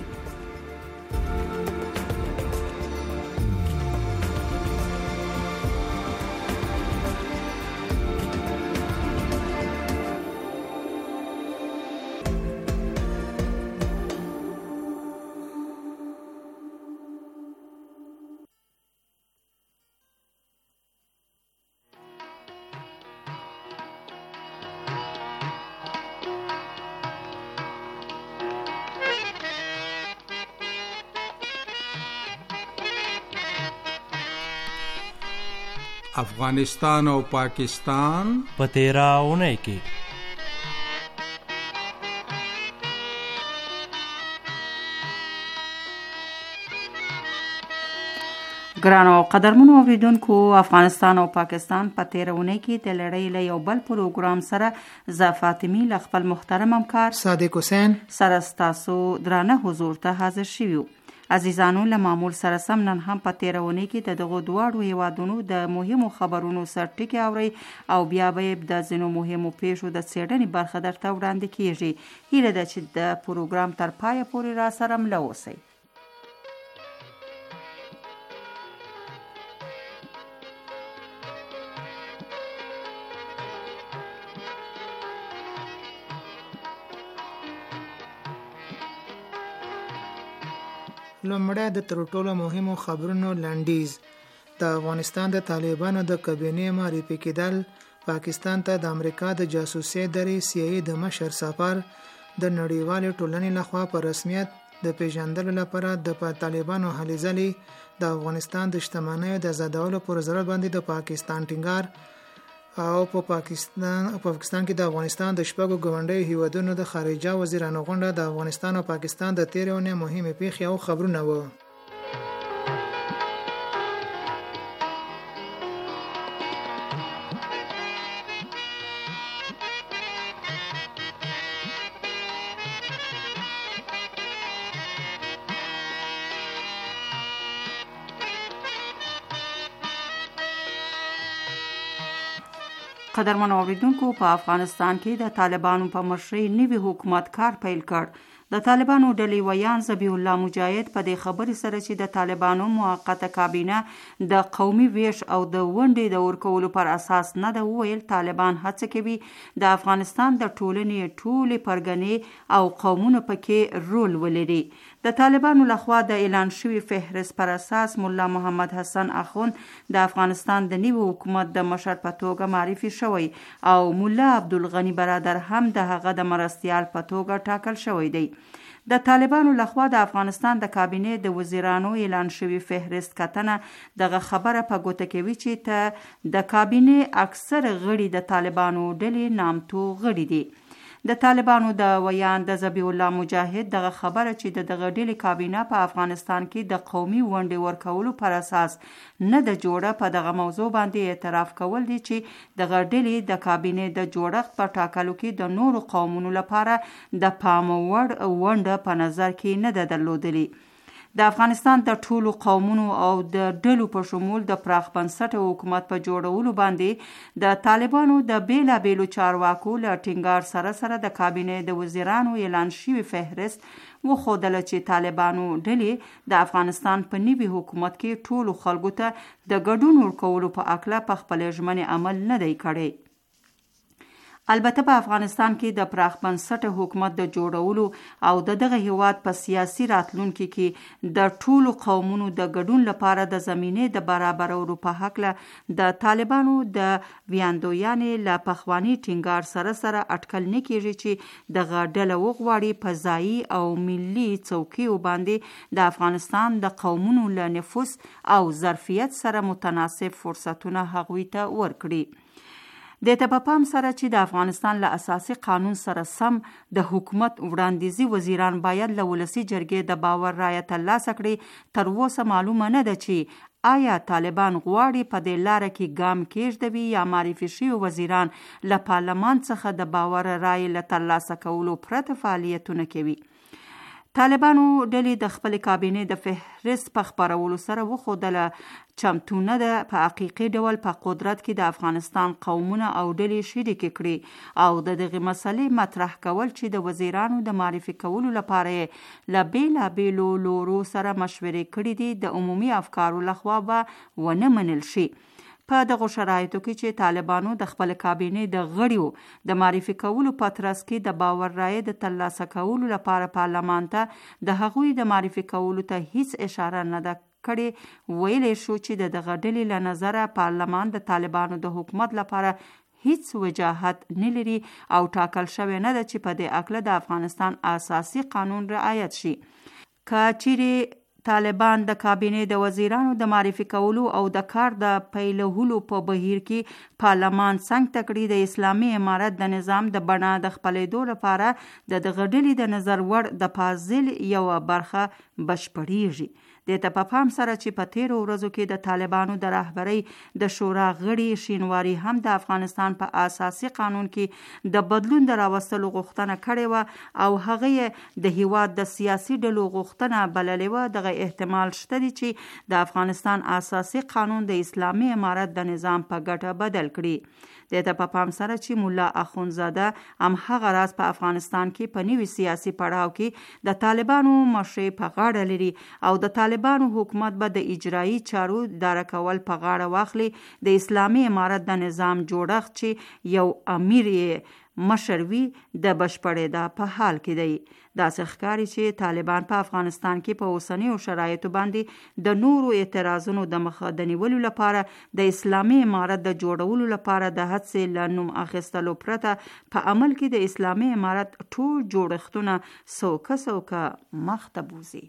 افغانستان او پاکستان په تیره اونۍ کې ګرانو او قدرمنو اوریدونکو، افغانستان او پاکستان په تیره اونۍ کې د لړۍ له یو بل پروګرام سره زه فاطمي له خپل محترم همکار صادق حسین سره ستاسو درانه حضور ته حاضر شوي. عزیزانو، له معمول سره سم نن هم په تیره اونۍ کې د دغو دواړو هیوادونو د مهمو خبرونو سر ټکي اورئ او بیا به د ځینو مهمو پیښو د څېړنې برخه درته وړاندې کیږي. هیله ده چې د پروګرام تر پایه پورې را سره مله اوسئ. لومړی د تر ټولو مهمو خبرونو لنډیز. د افغانستان د طالبانو د کابینې معرفي کېدل، پاکستان ته د امریکا د جاسوسي ادارې سی ای د مشر سفر، د نړیوالې ټولنې لخوا په رسمیت د پیژندلو لپاره د طالبانو هلې ځلې، د افغانستان د شتمنیو د آزادولو پر ضرورت باندې د پاکستان ټینګار، او په پاکستان په پاکستان کې د افغانستان د شپږو ګاونډیو هیوادونو د خارجه وزیرانو غونډه د افغانستان او پاکستان د تیرې اونۍ مهمې پیښې او خبرونه وو. قدرمنو اوریدونکو، په افغانستان کې د طالبانو په مشرۍ نوي حکومت کار پیل کړ. د طالبانو ډلې ویان ذبیح الله مجاهد په دې خبرې سره چې د طالبانو موقته کابینه د قومي ویش او د ونډې د ورکولو پر اساس نه ده، وویل طالبان هڅه کوي د افغانستان د ټولنې ټولې پرګنې او قومونه پکې رول ولري. د طالبانو لخوا د اعلان شوي فهرست پر اساس مولا محمد حسن اخوند د افغانستان د نوي حکومت د مشر په توګه معرفي شوی او مولا عبدالغني برادر هم د هغه د مرستیال په توګه ټاکل شوی دی. د طالبانو لخوا د افغانستان د کابینې د وزیرانو اعلان شوي فهرست کتنه دغه خبره په ګوته کوي چې ته د کابینې اکثر غړي د طالبانو ډلې نامتو غړي دي. د طالبانو د ویان د ذبیح الله مجاهد دغه خبره چې د دغه ډلې کابینه په افغانستان کې د قومي ونډې ورکولو پر اساس نه د جوړه په دغه موضوع باندې اعتراف کول دي چې دغه ډلې د کابینې د جوړښت په ټاکلو کې د نورو قومونو لپاره د پام وړ ونډه په نظر کې نه ده درلودلې. د افغانستان د ټولو قومونو او د ډلو په شمول د پراخ بنسټه حکومت په جوړولو باندې د طالبانو د بیلابیلو چارواکو له ټینګار سره سره د کابینې د وزیرانو اعلان شوي فهرست وښودله چې طالبانو ډلې د افغانستان په نوي حکومت کې ټولو خلکو ته د ګډون ورکولو په هکله په خپلې ژمنې عمل نه دی کړی. البته په افغانستان کې د پراخ بنسټه حکومت د جوړولو او د دغه هیواد په سیاسي راتلونکي کې د ټولو قومونو د ګډون لپاره د زمینې د برابرولو په هکله د طالبانو د ویاندویانې له پخواني ټینګار سره سره اټکل نه کیږي چې دغه ډله وغواړي په ځایي او ملي څوکیو باندې د افغانستان د قومونو له نفوس او ظرفیت سره متناسب فرصتونه هغوی ته ورکړي. د ته په پام سره چې د افغانستان له اساسي قانون سره سم د حکومت وړاندیزي وزیران باید له ولسی جرګې د باور رایه ترلاسه کړي، تر اوسه معلومه نه ده چې آیا طالبان غواړي په دې لاره کې ګام کېږدوي یا معرفي شوي وزیران له پارلمان څخه د باور رایې له ترلاسه کولو پرته فعالیتونه کوي. طالبانو ډلې د خپل کابینې د فهرست په خپرولو سره وښودله چمتونه ده په حقیقي ډول په قدرت کې د افغانستان قومونه او ډلې شریکې کړي او د دغه مسلې مطرح کول چې د وزیرانو د معرفي کولو لپاره له بیلابیلو لورو سره مشورې کړي دي د عمومي افکارو لخوا به ونه منل شي. په دغه شرایطو کې چې طالبانو د خپل کابینې د غړیو د معرفي کولو په ترڅ کې د باور رایې د ترلاسه کولو لپاره پارلمان ته د هغوی د معرفي کولو ته هیڅ اشاره نه ده کړې، ویلی شو چې د دغه ډلې له نظره پارلمان د طالبانو د حکومت لپاره هیڅ وجاهت نه لري او ټاکل شوی نه ده چې په دې اکله د افغانستان اساسي قانون رعایت شي. که چیرې طالبان د کابینې د وزیرانو د معرفي کولو او د کار د پیلولو په بهیر کې پارلمان څنګ ته کړي، د اسلامي امارت د نظام د بڼه د خپلېدو لپاره د دغه ډلې د نظر وړ د پازل یوه برخه بشپړیږي. د ته په پام سره چې په تیرو ورځو کې د طالبانو د رهبرۍ د شورا غړي شینواري هم د افغانستان په اساسي قانون کې د بدلون د راوستلو غوښتنه کړې وه او هغه د هیواد د سیاسي ډلو غوښتنه بللې وه. دغه احتمال شته دی چې د افغانستان اساسي قانون د اسلامي امارت د نظام په ګټه بدل کړي. د ته په پام سره چې مولا اخونزاده هم هغه راز په افغانستان کې په نوي سیاسي پړاو کې د طالبانو مشري په غاړه لري او د طالبانو حکومت به د اجرایي چارو اداره کول په غاړه واخلي. د اسلامي امارت د نظام جوړښت چې یو امیر یې مشر وي د بشپړېدا په حال کې دی. داسې ښکاري چې طالبان په افغانستان کې په اوسنیو شرایطو باندې د نورو اعتراضونو د مخه د نیولو لپاره د اسلامي امارت د جوړولو لپاره د هڅې له نوم اخیستلو پرته په عمل کې د اسلامي امارت ټول جوړښتونه سوکه سوکه مخ ته بوزي.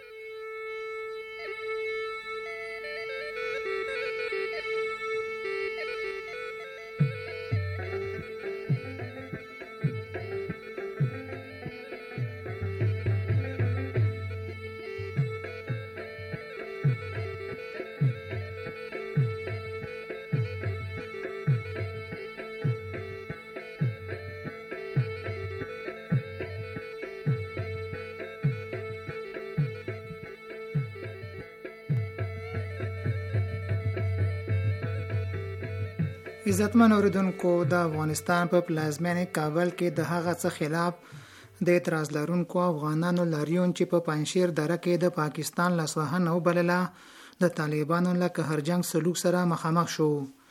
عزتمن اوریدونکو، د افغانستان په پلازمینې کابل کې د هغه څه خلاف د اعتراض لرونکو افغانانو لاریون چې په پنجشیر دره کې د پاکستان لاسوهنه وبلله د طالبانو له قهرجنګ سلوک سره مخامخ شو.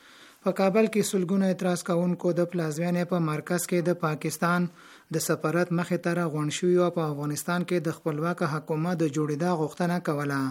په کابل کې سلګونه اعتراض کوونکو د پلازمینې په مرکز کې د پاکستان د سفارت مخې ته راغونډ شوي او په افغانستان کې د خپلواک حکومت د جوړېدا غوښتنه کوله.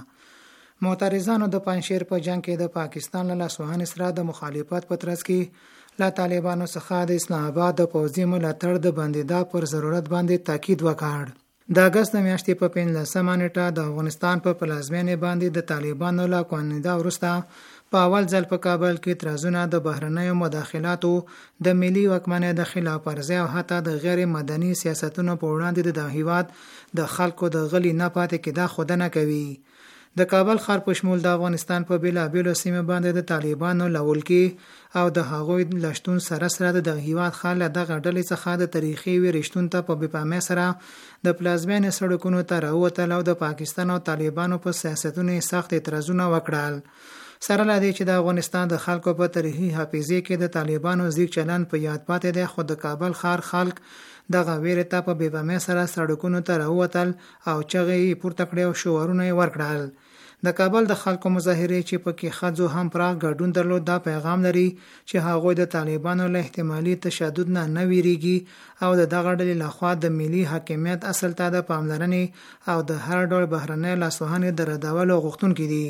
معترضانو د پنجشیر په جنگ کې د پاکستان له لاسوهنې سره د مخالفت په ترڅ کې له طالبانو څخه د اسلام آباد د پوځي ملاتړ د بندیدا پر ضرورت باندې تاکید وکړ. د اگست میاشتې په پنځلسمه نیټه د افغانستان په پلازمینې باندې د طالبانو له کوانیدا وروسته په اول ځل په کابل کې اعتراضونه د بهرنیو مداخلاتو د ملي واکمنۍ د خلاف ورزۍ او حتی د غیر مدني سیاستونو په وړاندې د هیواد د خلکو د غلي نه پاتې کېدا ښودنه کوي. د کابل ښار په شمول د افغانستان په بیلابیلو سیمو باندې د طالبانو له ولکې او د هغوی لشتون سره سره د هیواد خاله دغه ډلې څخه د تاریخي ویرشتون ته په بېپامۍ سره د پلازمینې سړکونو ته راووتل او د پاکستان او طالبانو په سیاستونو سخت اعتراضونه وکړل. سره له دې چې د افغانستان د خلکو په تاریخي حافظې کې د طالبانو زیږ چلن په یاد پاتې دی، خو د کابل ښار خلک دغه ویرې ته په بېپامۍ سره سړکونو ته راووتل او چغې یې پورته کړې او شعارونه یې ورکړل. د کابل د خلکو مظاهرې چې پکې ښځو هم پراخ ګډون درلود دا پیغام لري چې هغوی د طالبانو له احتمالي تشدد نه نه ویریږي او د دغه ډلې لخوا د ملي حاکمیت اصل ته د پاملرنې او د هر ډول بهرنۍ لاسوهنې د ردولو غوښتونکي دي.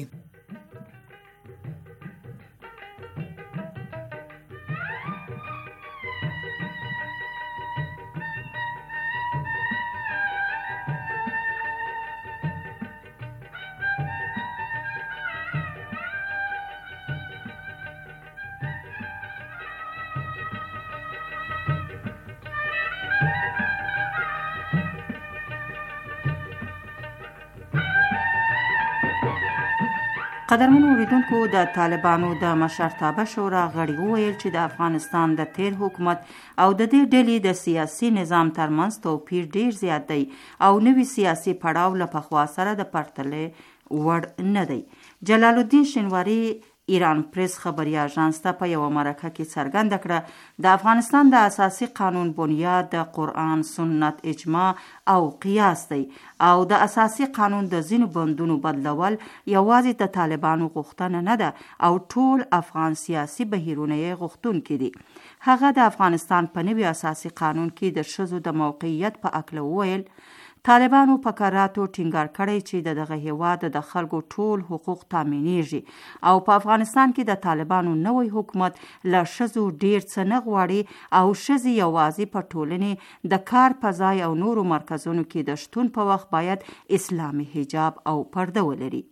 قدرمنو اوریدونکو، د طالبانو د مشرتابه شورا غړي وویل چې د افغانستان د تیر حکومت او د دې ډلې د سیاسي نظام ترمنځ توپیر ډیر زیات دی او نوي سیاسي پړاو له پخوا سره د پرتلې وړ نه دی. جلال الدین شنواری ایران پریس خبري اژانس ته په یوه مرکه کې څرګنده کړه د افغانستان د اساسي قانون بنیاد د قرآن، سنت، اجماع او قیاس دی او د اساسي قانون د ځینو بندونو بدلول یوازې د طالبانو غوښتنه نه ده او ټول افغان سیاسي بهیرونه یې غوښتونکي دي. هغه د افغانستان په نوي اساسي قانون کې د ښځو د موقعیت په اړه وویل طالبانو په کراتو ټینګار کړی چې د دغه هیواد د خلکو ټول حقوق تامینېږي او په افغانستان کې د طالبانو نوی حکومت له ښځو ډیر څه نه غواړي او ښځې یوازې په ټولنې د کار په ځای او نورو مرکزونو کې د شتون په وخت باید اسلامي حجاب او پرده ولري.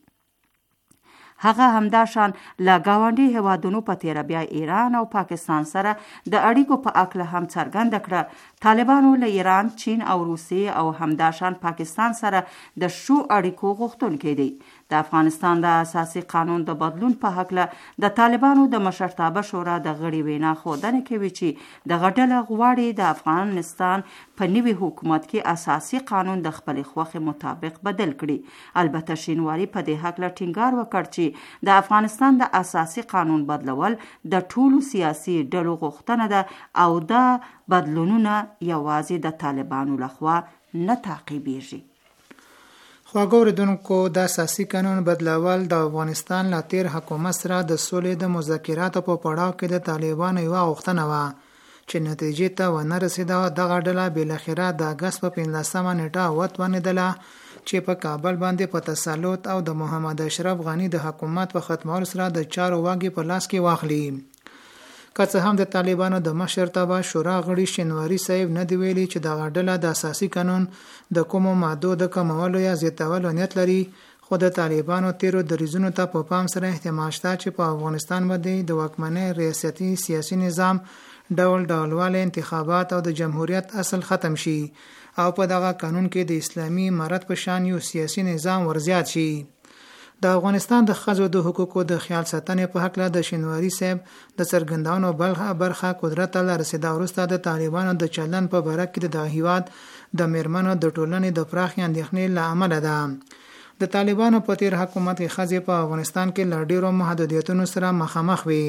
هغه همداشان له ګاونډي هیوادونو په تیره بیا ایران او پاکستان سره د اړیکو په اړه هم څرګنده کړه. طالبانو له ایران، چین او روسیې او همداشان پاکستان سره د ښو اړیکو غوښتونکي دي. د افغانستان د اساسي قانون د بدلون په هکله د طالبانو د مشرتابه شورا د غړي وینا ښودنه کوي چې دغه ډله غواړي د افغانستان په نوي حکومت کې اساسي قانون د خپلې خوښې مطابق بدل کړي. البته شینواری په دې هکله ټینګار وکړ چې د افغانستان د اساسي قانون بدلول د ټولو سیاسي ډلو غوښتنه ده او دا بدلونونه یوازې د طالبانو لخوا نه تعقیبیږي. خواږه اوریدونکو، د اساسي قانون بدلول د افغانستان له تیر حکومت سره د سولې د مذاکراتو په پړاو کې د طالبانو یوه غوښتنه وه چې نتیجې ته ونه رسېده. دغه ډله بالاخره د اګست په پنځلسمه نیټه وتوانېدله چې په کابل باندې په تسلط او د محمد اشرف غني د حکومت په ختمولو سره د چارو واګې په لاس کې واخلي. که څه هم د طالبانو د مشرتابه شورا غړي شینواری صاحب نه دی ویلي چې دغه ډله د اساسي قانون د کومو مادو د کمولو یا زیاتولو نیت لري، خو د طالبانو تیرو دریځونو ته په پام سره احتمال شته چې په افغانستان باندې د واکمنۍ ریاستي سیاسي نظام ډول ډولواله انتخابات او د جمهوریت اصل ختم شي او په دغه قانون کې د اسلامي امارت په شان یو سیاسي نظام ورزیات شي. د افغانستان د ښځو د حقوقو د خیال ساتنې په هکله د شینواری صاحب د څرګندونو بلخه برخه قدرت ته رسیدا وروسته د طالبانو د چلن په باره کې د هیواد د میرمنو د ټولنې د پراخې اندېښنې له امله ده. د طالبانو په تیر حکومت کې ښځې په افغانستان کې له ډېرو محدودیتونو سره مخامخ وي.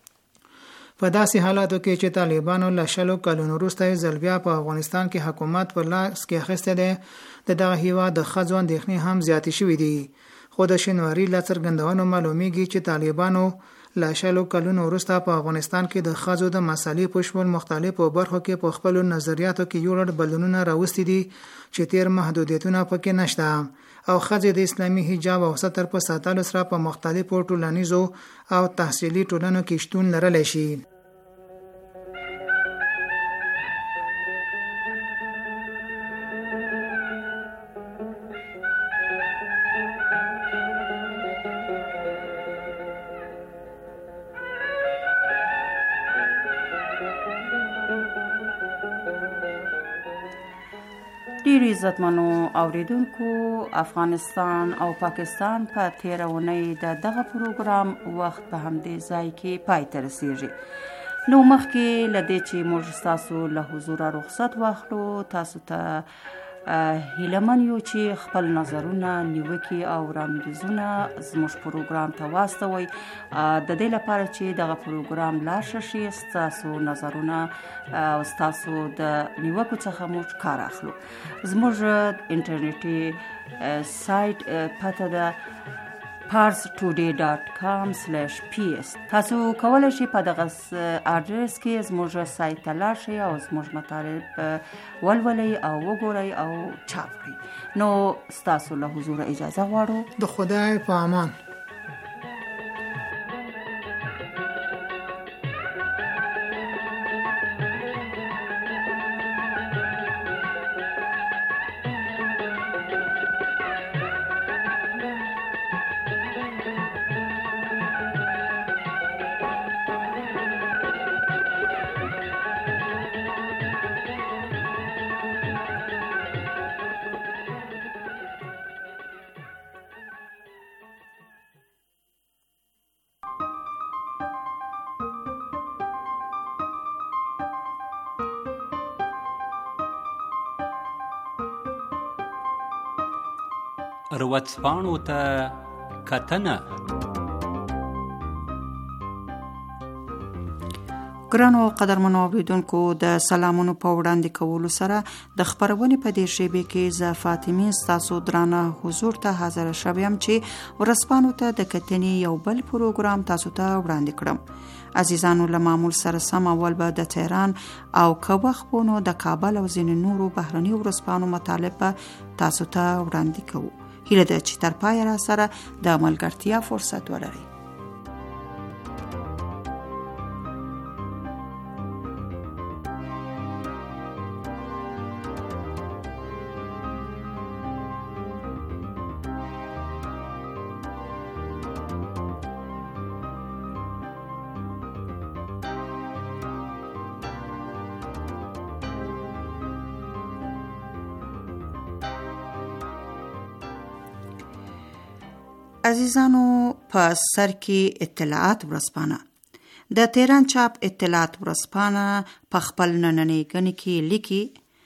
په داسې حالاتو کې چې طالبانو له شلو کلونو وروسته ځل بیا په افغانستان کې حکومت په لاس کې اخیستی دی، د دغه هیواد د ښځو اندېښنې هم زیاتې شوي دي. خو د شینواری له څرګندونو معلومیږي چې طالبانو له شلو کلونو وروسته په افغانستان کې د ښځو د مسالې په شمول مختلفو برخو کې په خپلو نظریاتو کې یو ډول بدلونونه راوستي دي چې تیر محدودیتونه پکې نشته او ښځې د اسلامي حجاب او ستر په ساتلو سره په مختلفو ټولنیزو او تحصیلي ټولنو کې شتون لرلی شي. ډیرو عزتمنو اوریدونکو، افغانستان او پاکستان په تیره اونۍ د دغه پروګرام وخت په همدې ځای کې پای ته رسیږي. نو مخکې له دې چې موږ ستاسو له حضوره رخصت واخلو، تاسو ته هیلهمن یو چې خپل نظرونه، نیوکې او وړاندیزونه زموږ پروګرام ته واستوئ، د دې لپاره چې دغه پروګرام لا ښه شي. ستاسو نظرونه او ستاسو د نیوکو څخه موږ کار اخلو. زموږ انټرنیټي سایټ پته ده پارس ټوډے ډاټ کام سلیش پی ایس. تاسو کولی شئ په دغه اډرس کې زموږ سایت ته لاړ شئ او زموږ مطالب ولولئ او وګورئ او چاپ کړئ. نو ستاسو له حضوره اجازه غواړو. د خدای په امان. ورځپاڼو ته کتنه. ګرانو قدرمنو اوریدونکو، د سلامونو په وړاندې کولو سره د خبرونې په دې شیبې کې زه فاطمه ستاسو درانه حضور ته حاضر شوم چې ورځپاڼو ته د کتنې یو بل پروګرام تاسو ته وړاندې کړم. عزیزانو، له معمول سره سم اول به د تهران او کوخپونو د کابل او ځینې نورو بهرني ورځپاڼو مطالب تاسو ته وړاندې کوو. هیله ده چې تر پایه را سره د ملګرتیا فرصت ولرئ. عزیزانو، په سر کې اطلاعات ورځپاڼه د تهران چاپ اطلاعات ورځپاڼه په خپل نننۍ ګڼې کې لیکي: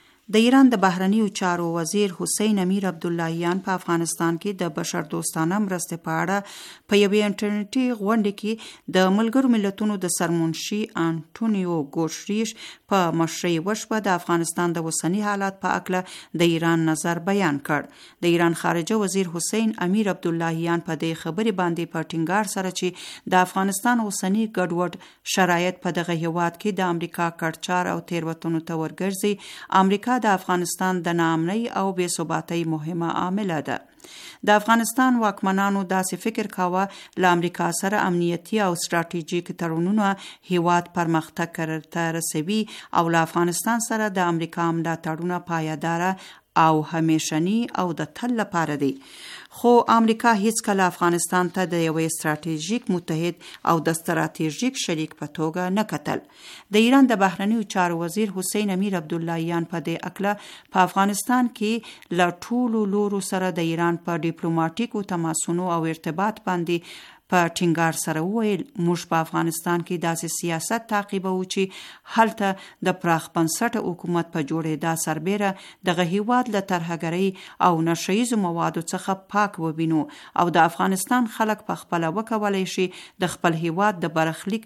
د ایران د بهرنیو چارو وزیر حسین امیر عبداللهیان په افغانستان کې د بشر دوستانه مرستې په اړه په یوې انټرنیټي غونډه کې د ملګرو ملتونو د سرمنشي انټونیو ګوټریش په مشرۍ وشوه. د افغانستان د اوسني حالات په اړه د ایران نظر بیان کړ. د ایران خارجه وزیر حسین امیر عبداللهیان په دې خبرې باندې په ټینګار سره چې د افغانستان اوسني ګډوډ شرایط په دغه هیواد کې د امریکا کړچار او تیروتنو ته ورګرځي. امریکا د افغانستان د ناامنۍ او بې ثباتۍ مهمه عامله ده. د افغانستان واکمنانو داسې فکر کاوه له امریکا سره امنیتي او ستراتیژیک تړونونه هیواد پرمختګ ته رسوي او له افغانستان سره د امریکا ملاتړونه پایداره او همیشنی او د تل لپاره دی. خو امریکا هیڅ کله افغانستان ته د یوې ستراتیژیک متحد او د ستراتیژیک شریک په توګه نه کتل. د ایران د بهرنیو چارو وزیر حسین امیر عبداللهیان په دې اړه په افغانستان کې له ټولو لورو سره د ایران په ډیپلوماټیکو تماسونو او ارتباط باندې په ټینګار سره وویل: موږ په افغانستان کې داسې سیاست تعقیبوو چې هلته د پراخ بنسټه حکومت په جوړېدا سربیره دغه هیواد له ترهګرۍ او نشهیزو موادو څخه پاک وبینو او د افغانستان خلک په خپله وکولی شي د خپل هیواد د برخلیک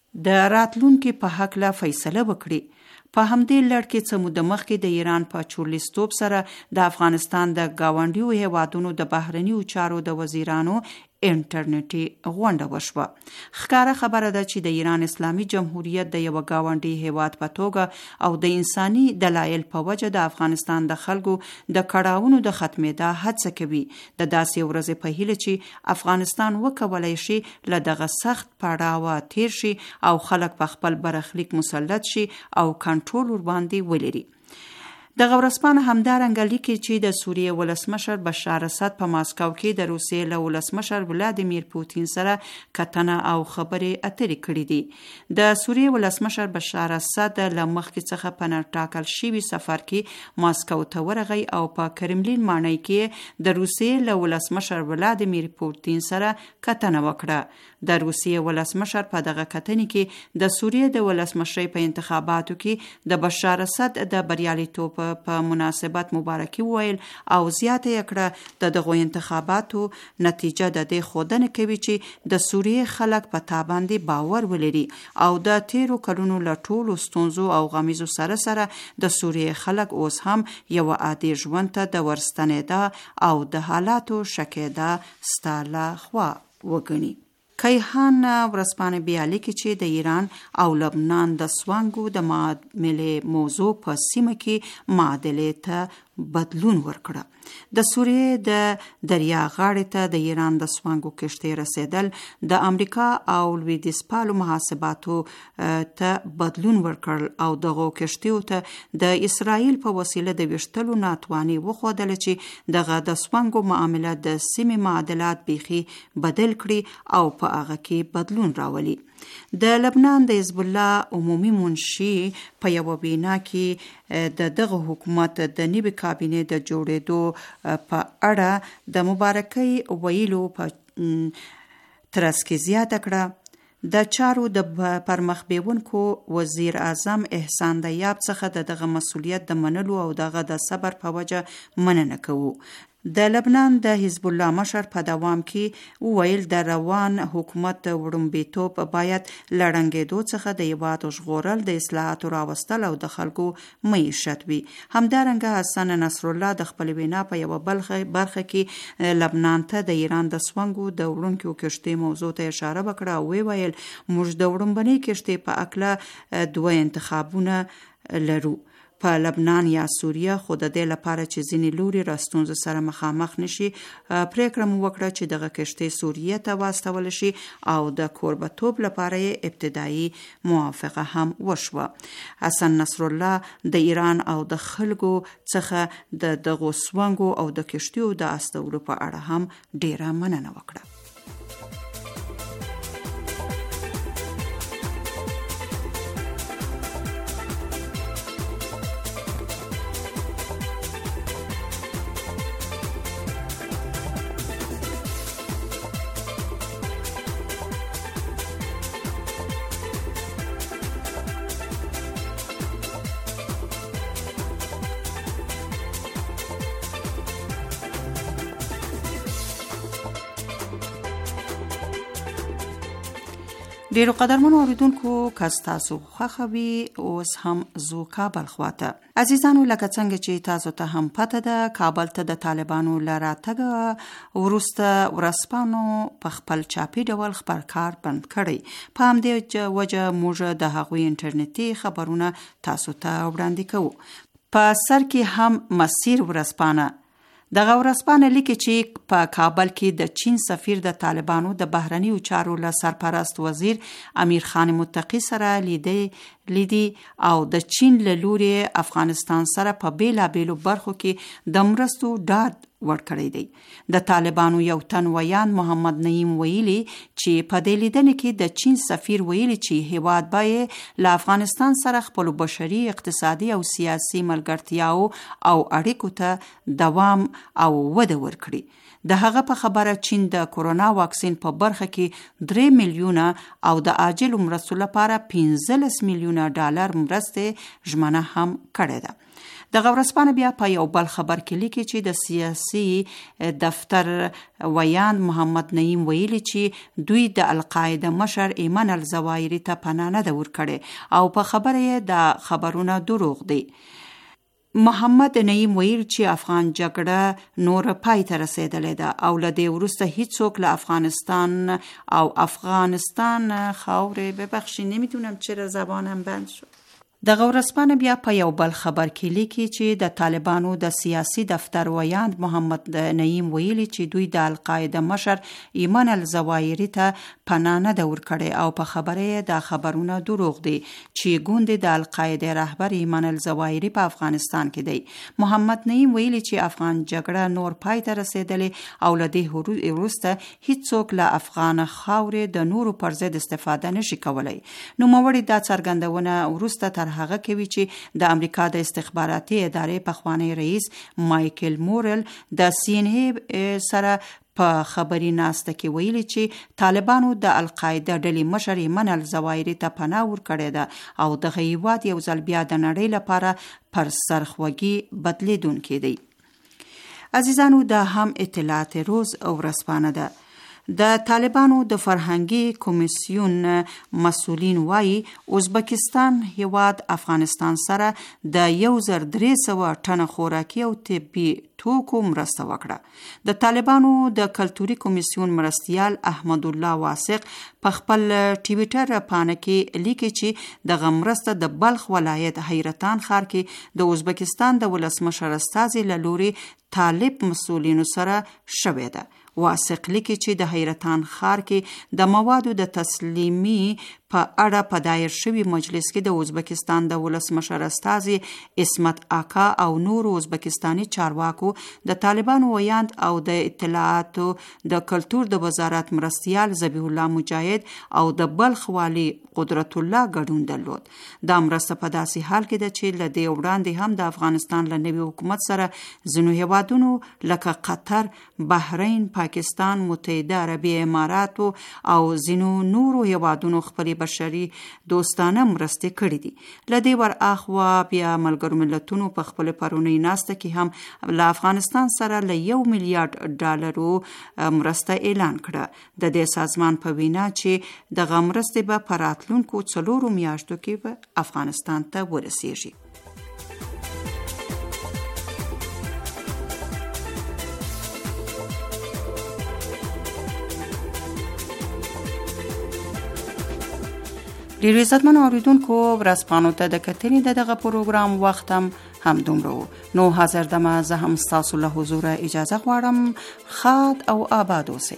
د راتلونکي په هکله فیصله وکړي. په همدې لړ کې څه موده مخکې د ایران په چورلستوب سره د افغانستان د ګاونډیو هیوادونو د بهرنیو چارو د وزیرانو انټرنیټي غونډه وشوه. ښکاره خبره ده چې د ایران اسلامي جمهوریت د یو ګاونډي هیواد په توګه او د انساني دلایل په وجه د افغانستان د خلکو د کړاوونو د ختمېدا هڅه کوي. د داسې ورځې په هیله چې افغانستان وکولای شي له دغه سخت پړاوه تیر شي او خلک په خپل برخلیک مسلط شي او کنټرول ور باندې ولري. دغه ورځپاڼه همدارنګه لیکي چې د سوریې ولسمشر بشار اسد په ماسکو کې د روسیې له ولسمشر ولادیمیر پوتین سره کتنه او خبرې اترې کړې دي. د سوریې ولسمشر بشار اسد له مخکې څخه په ناټاکل شوي سفر کې ماسکو ته ورغی او په کرملین ماڼۍ کې د روسیې له ولسمشر ولادیمیر پوتین سره کتنه وکړه. د روسیې ولسمشر په دغه کتنې کې د سوریې د ولسمشرۍ په انتخاباتو کې د بشار اسد د بریالیتوب په مناسبت مبارکي وویل او زیاته یې کړه د دغو انتخاباتو نتیجه د دې ښودنه کوي چې د سوریې خلک په تا باندې باور ولري او د تیرو کلونو له ټولو ستونزو او غمیزو سره سره د سوریې خلک اوس هم یو عادي ژوند ته د ورستنېدا او د حالاتو شکېدا ستاله خوا وګڼي. کیهان ورځپاڼه بیا لیکي چې د ایران او لبنان د سوانګو د معاملې موضوع په سیمه کې معادلې ته بدلون ورکړه. د سوریې د دریا غاړې ته د ایران د سوانګو کشتۍ رسیدل د امریکا او لویدیځپالو محاسباتو ته بدلون ورکړل او دغه کشتیو ته د اسرائیل په وسیله د ویشتلو ناتواني وښودله چې دغه د سوانګو معامله د سیمې معادلات بیخي بدل کړي او په هغه کې بدلون راولي. د لبنان د حزب الله عمومي منشي په یو وینا کې د دغه حکومت د نوي کابینې د جوړېدو په اړه د مبارکۍ ویلو په ترڅ کې زیاته کړه. د چارو د پرمخ بیونکو وزیر اعظم احسان دیاب څخه د دغه مسولیت د منلو او دغه د صبر په وجه مننه کوو. د لبنان د حزب الله مشر په دوام کې وویل د روان حکومت وړومبیتوب باید لړنګېدو څخه د هیواد ژغورل، د اصلاحاتو راوستل او د خلکو معیشت وي. همدارنګه حسن نصرالله د خپل وینا په یوه برخه کې لبنان ته د ایران د سونګو د وړونکو کښتۍ موضوع ته اشاره وکړه او ویل موږ د وړومبنۍ کښتۍ په هکله دوه انتخابونه لرو، په لبنان یا سوریه، خو د دې لپاره چې ځینې لوري را ستونزو سره مخامخ نشي پریکړه مو وکړه چې دغه کښتۍ سوریه ته واستول شي او د کوربتوب لپاره یې ابتدایي موافقه هم وشوه. حسن نصرالله د ایران او د خلکو څخه د دغو سونګو او د کښتیو د استولو په اړه هم ډیره مننه وکړه. ډیرو قدرمنو اوریدونکو که ستاسو خوښه وي اوس هم زو کابل خواته. عزیزانو، لکه څنګه چې تاسو ته هم پته ده، کابل ته د طالبانو له راتګه وروسته ورځپاڼو په خپل چاپي ډول خپرکار بند کړی. په همدې وجه موږ د هغوی انټرنیټي خبرونه تاسو ته وړاندې کوو. په سر کې هم مسیر ورځپاڼه دغه ورځپاڼه لیکي چې په کابل کې د چین سفیر د طالبانو د بهرنیو چارو له سرپرست وزیر امیر خان متقي سره لیدې لیدي او د چین له لوري افغانستان سره په بیلابیلو برخو کې د مرستو ډاډ ورکړی دی. د طالبانو یو تن ویان محمد نعیم ویلي چې په دې لیدنې کې د چین سفیر ویلي چې هیواد به له افغانستان سره خپل بشري، اقتصادي او سیاسي ملګرتیاو او اړیکو ته دوام او وده ورکړي. د هغه په خبره چین د کورونا واکسین په برخه کې درې میلیونه او د عاجل مرستو لپاره پنځلس میلیونه ډالر مرستې ژمنه هم کړې ده. دغه ورځپاڼه بیا په یو بل خبر کې لیکي چې د سیاسي دفتر ویان محمد نعیم ویلي چې دوی د القاعده مشر ایمن الزواهري ته پناه نه ده ورکړې او په خبره یې د خبرونه دروغ دی. محمد نعیم ویل چې افغان جګړه نور پای ته رسیدلې ده او له دې وروسته هیڅوک له افغانستان او افغانستان خاورې ببخشي نمیتونم چرا زبانم بند شد. دغه ورځپاڼه بیا په یو بل خبر کې لیکي چې د طالبانو د سیاسي دفتر ویاند محمد نعیم ویلي چې دوی د القاعده مشر ایمن الزواهري ته پناه نه ده ورکړې او په خبره یې دا خبرونه دروغ دي چې ګوند د القاعده رهبر ایمن الزواهري په افغانستان کې دی. محمد نعیم ویلي چې افغان جګړه نور پای ته رسیدلې او له دې وروسته هیڅوک له افغان خاورې د نورو پر ضد استفاده نشي کولی. نوموړي دا څرګندونه وروسته تر هغه کوي چې د امریکا د استخباراتي ادارې پخوانی رئیس مایکل مورل د سی ان ای سره په خبري ناسته کې ویلي چې طالبانو د القاعده ډلې مشر ایمن الزواهري ته پناه ورکړې ده او دغه هیواد یو ځل بیا د نړۍ لپاره پر سرخوږي بدلیدونکی دی. عزیزانو، دا هم اطلاعات روز او ورځپاڼه ده. د طالبانو د فرهنګي کمیسیون مسؤلین وایي ازبکستان هیواد افغانستان سره د یو زر درې سوه ټنه خوراکي او طبي توکو مرسته وکړه. د طالبانو د کلتوري کمیسیون مرستیال احمد الله واثق په خپل ټویټر پاڼه کې لیکي چې دغه مرسته د بلخ ولایت حیرتان ښار کې د ازبکستان د ولسمشر استازي له لوري طالب مسؤلینو سره شوې ده. واثق لیکي چې د حیرتان ښار کې د موادو د تسلیمي په اړه په دایر شوي مجلس کې د ازبکستان د ولسمشر استازي اسمت آکا او نور ازبکستاني چارواکو د طالبانو ویاند او د اطلاعاتو د کلتور د وزارت مرستیال ذبیح الله مجاهد او د بلخ والی قدرت الله ګډون درلود. دا مرسته په داسې حال کې ده چې له دې وړاندې هم د افغانستان له نوي حکومت سره ځینو هیوادونو لکه قطر، بحرین، پاکستان، متحده عربي اماراتو او ځینو نورو هیوادونو خپلې بشري دوستانه مرستې کړې دي. له دې ور اخوا بیا ملګرو ملتونو په خپل پرونی ناسته کې هم له افغانستان سره له یو میلیارډ ډالرو مرسته اعلان کړه. د دې سازمان په وینا چې دغه مرستې به په راتلونکو څلورو میاشتو کې به افغانستان ته ورسیږي. ډیر عزتمن اوریدونکو، ورځپاڼو ته د کتنې د دغه پروګرام وخت هم هم دومره و. نو حاضر دمه زه هم ستاسو له حضوره اجازه غواړم. ښاد او آباد اوسئ.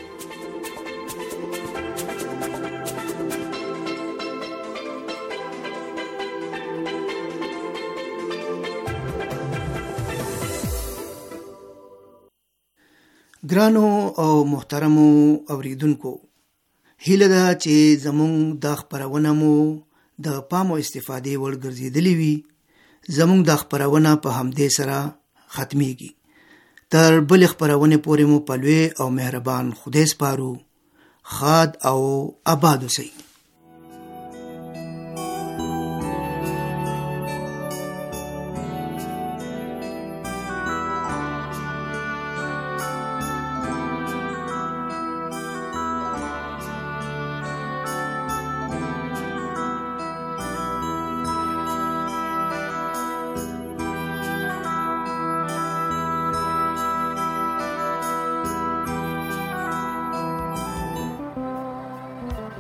ګرانو او محترمو اوریدونکو، هیله ده چې زمونږ د خپرونه مو د پام او استفادې وړ ګرځېدلې وي. زمونږ د خپرونه په همدې سره ختمېږي. تر بلې خپرونې پورې مو په لوی او مهربان خدای سپارو. ښاد او آباد اوسئ.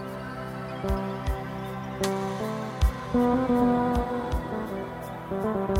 Thank you.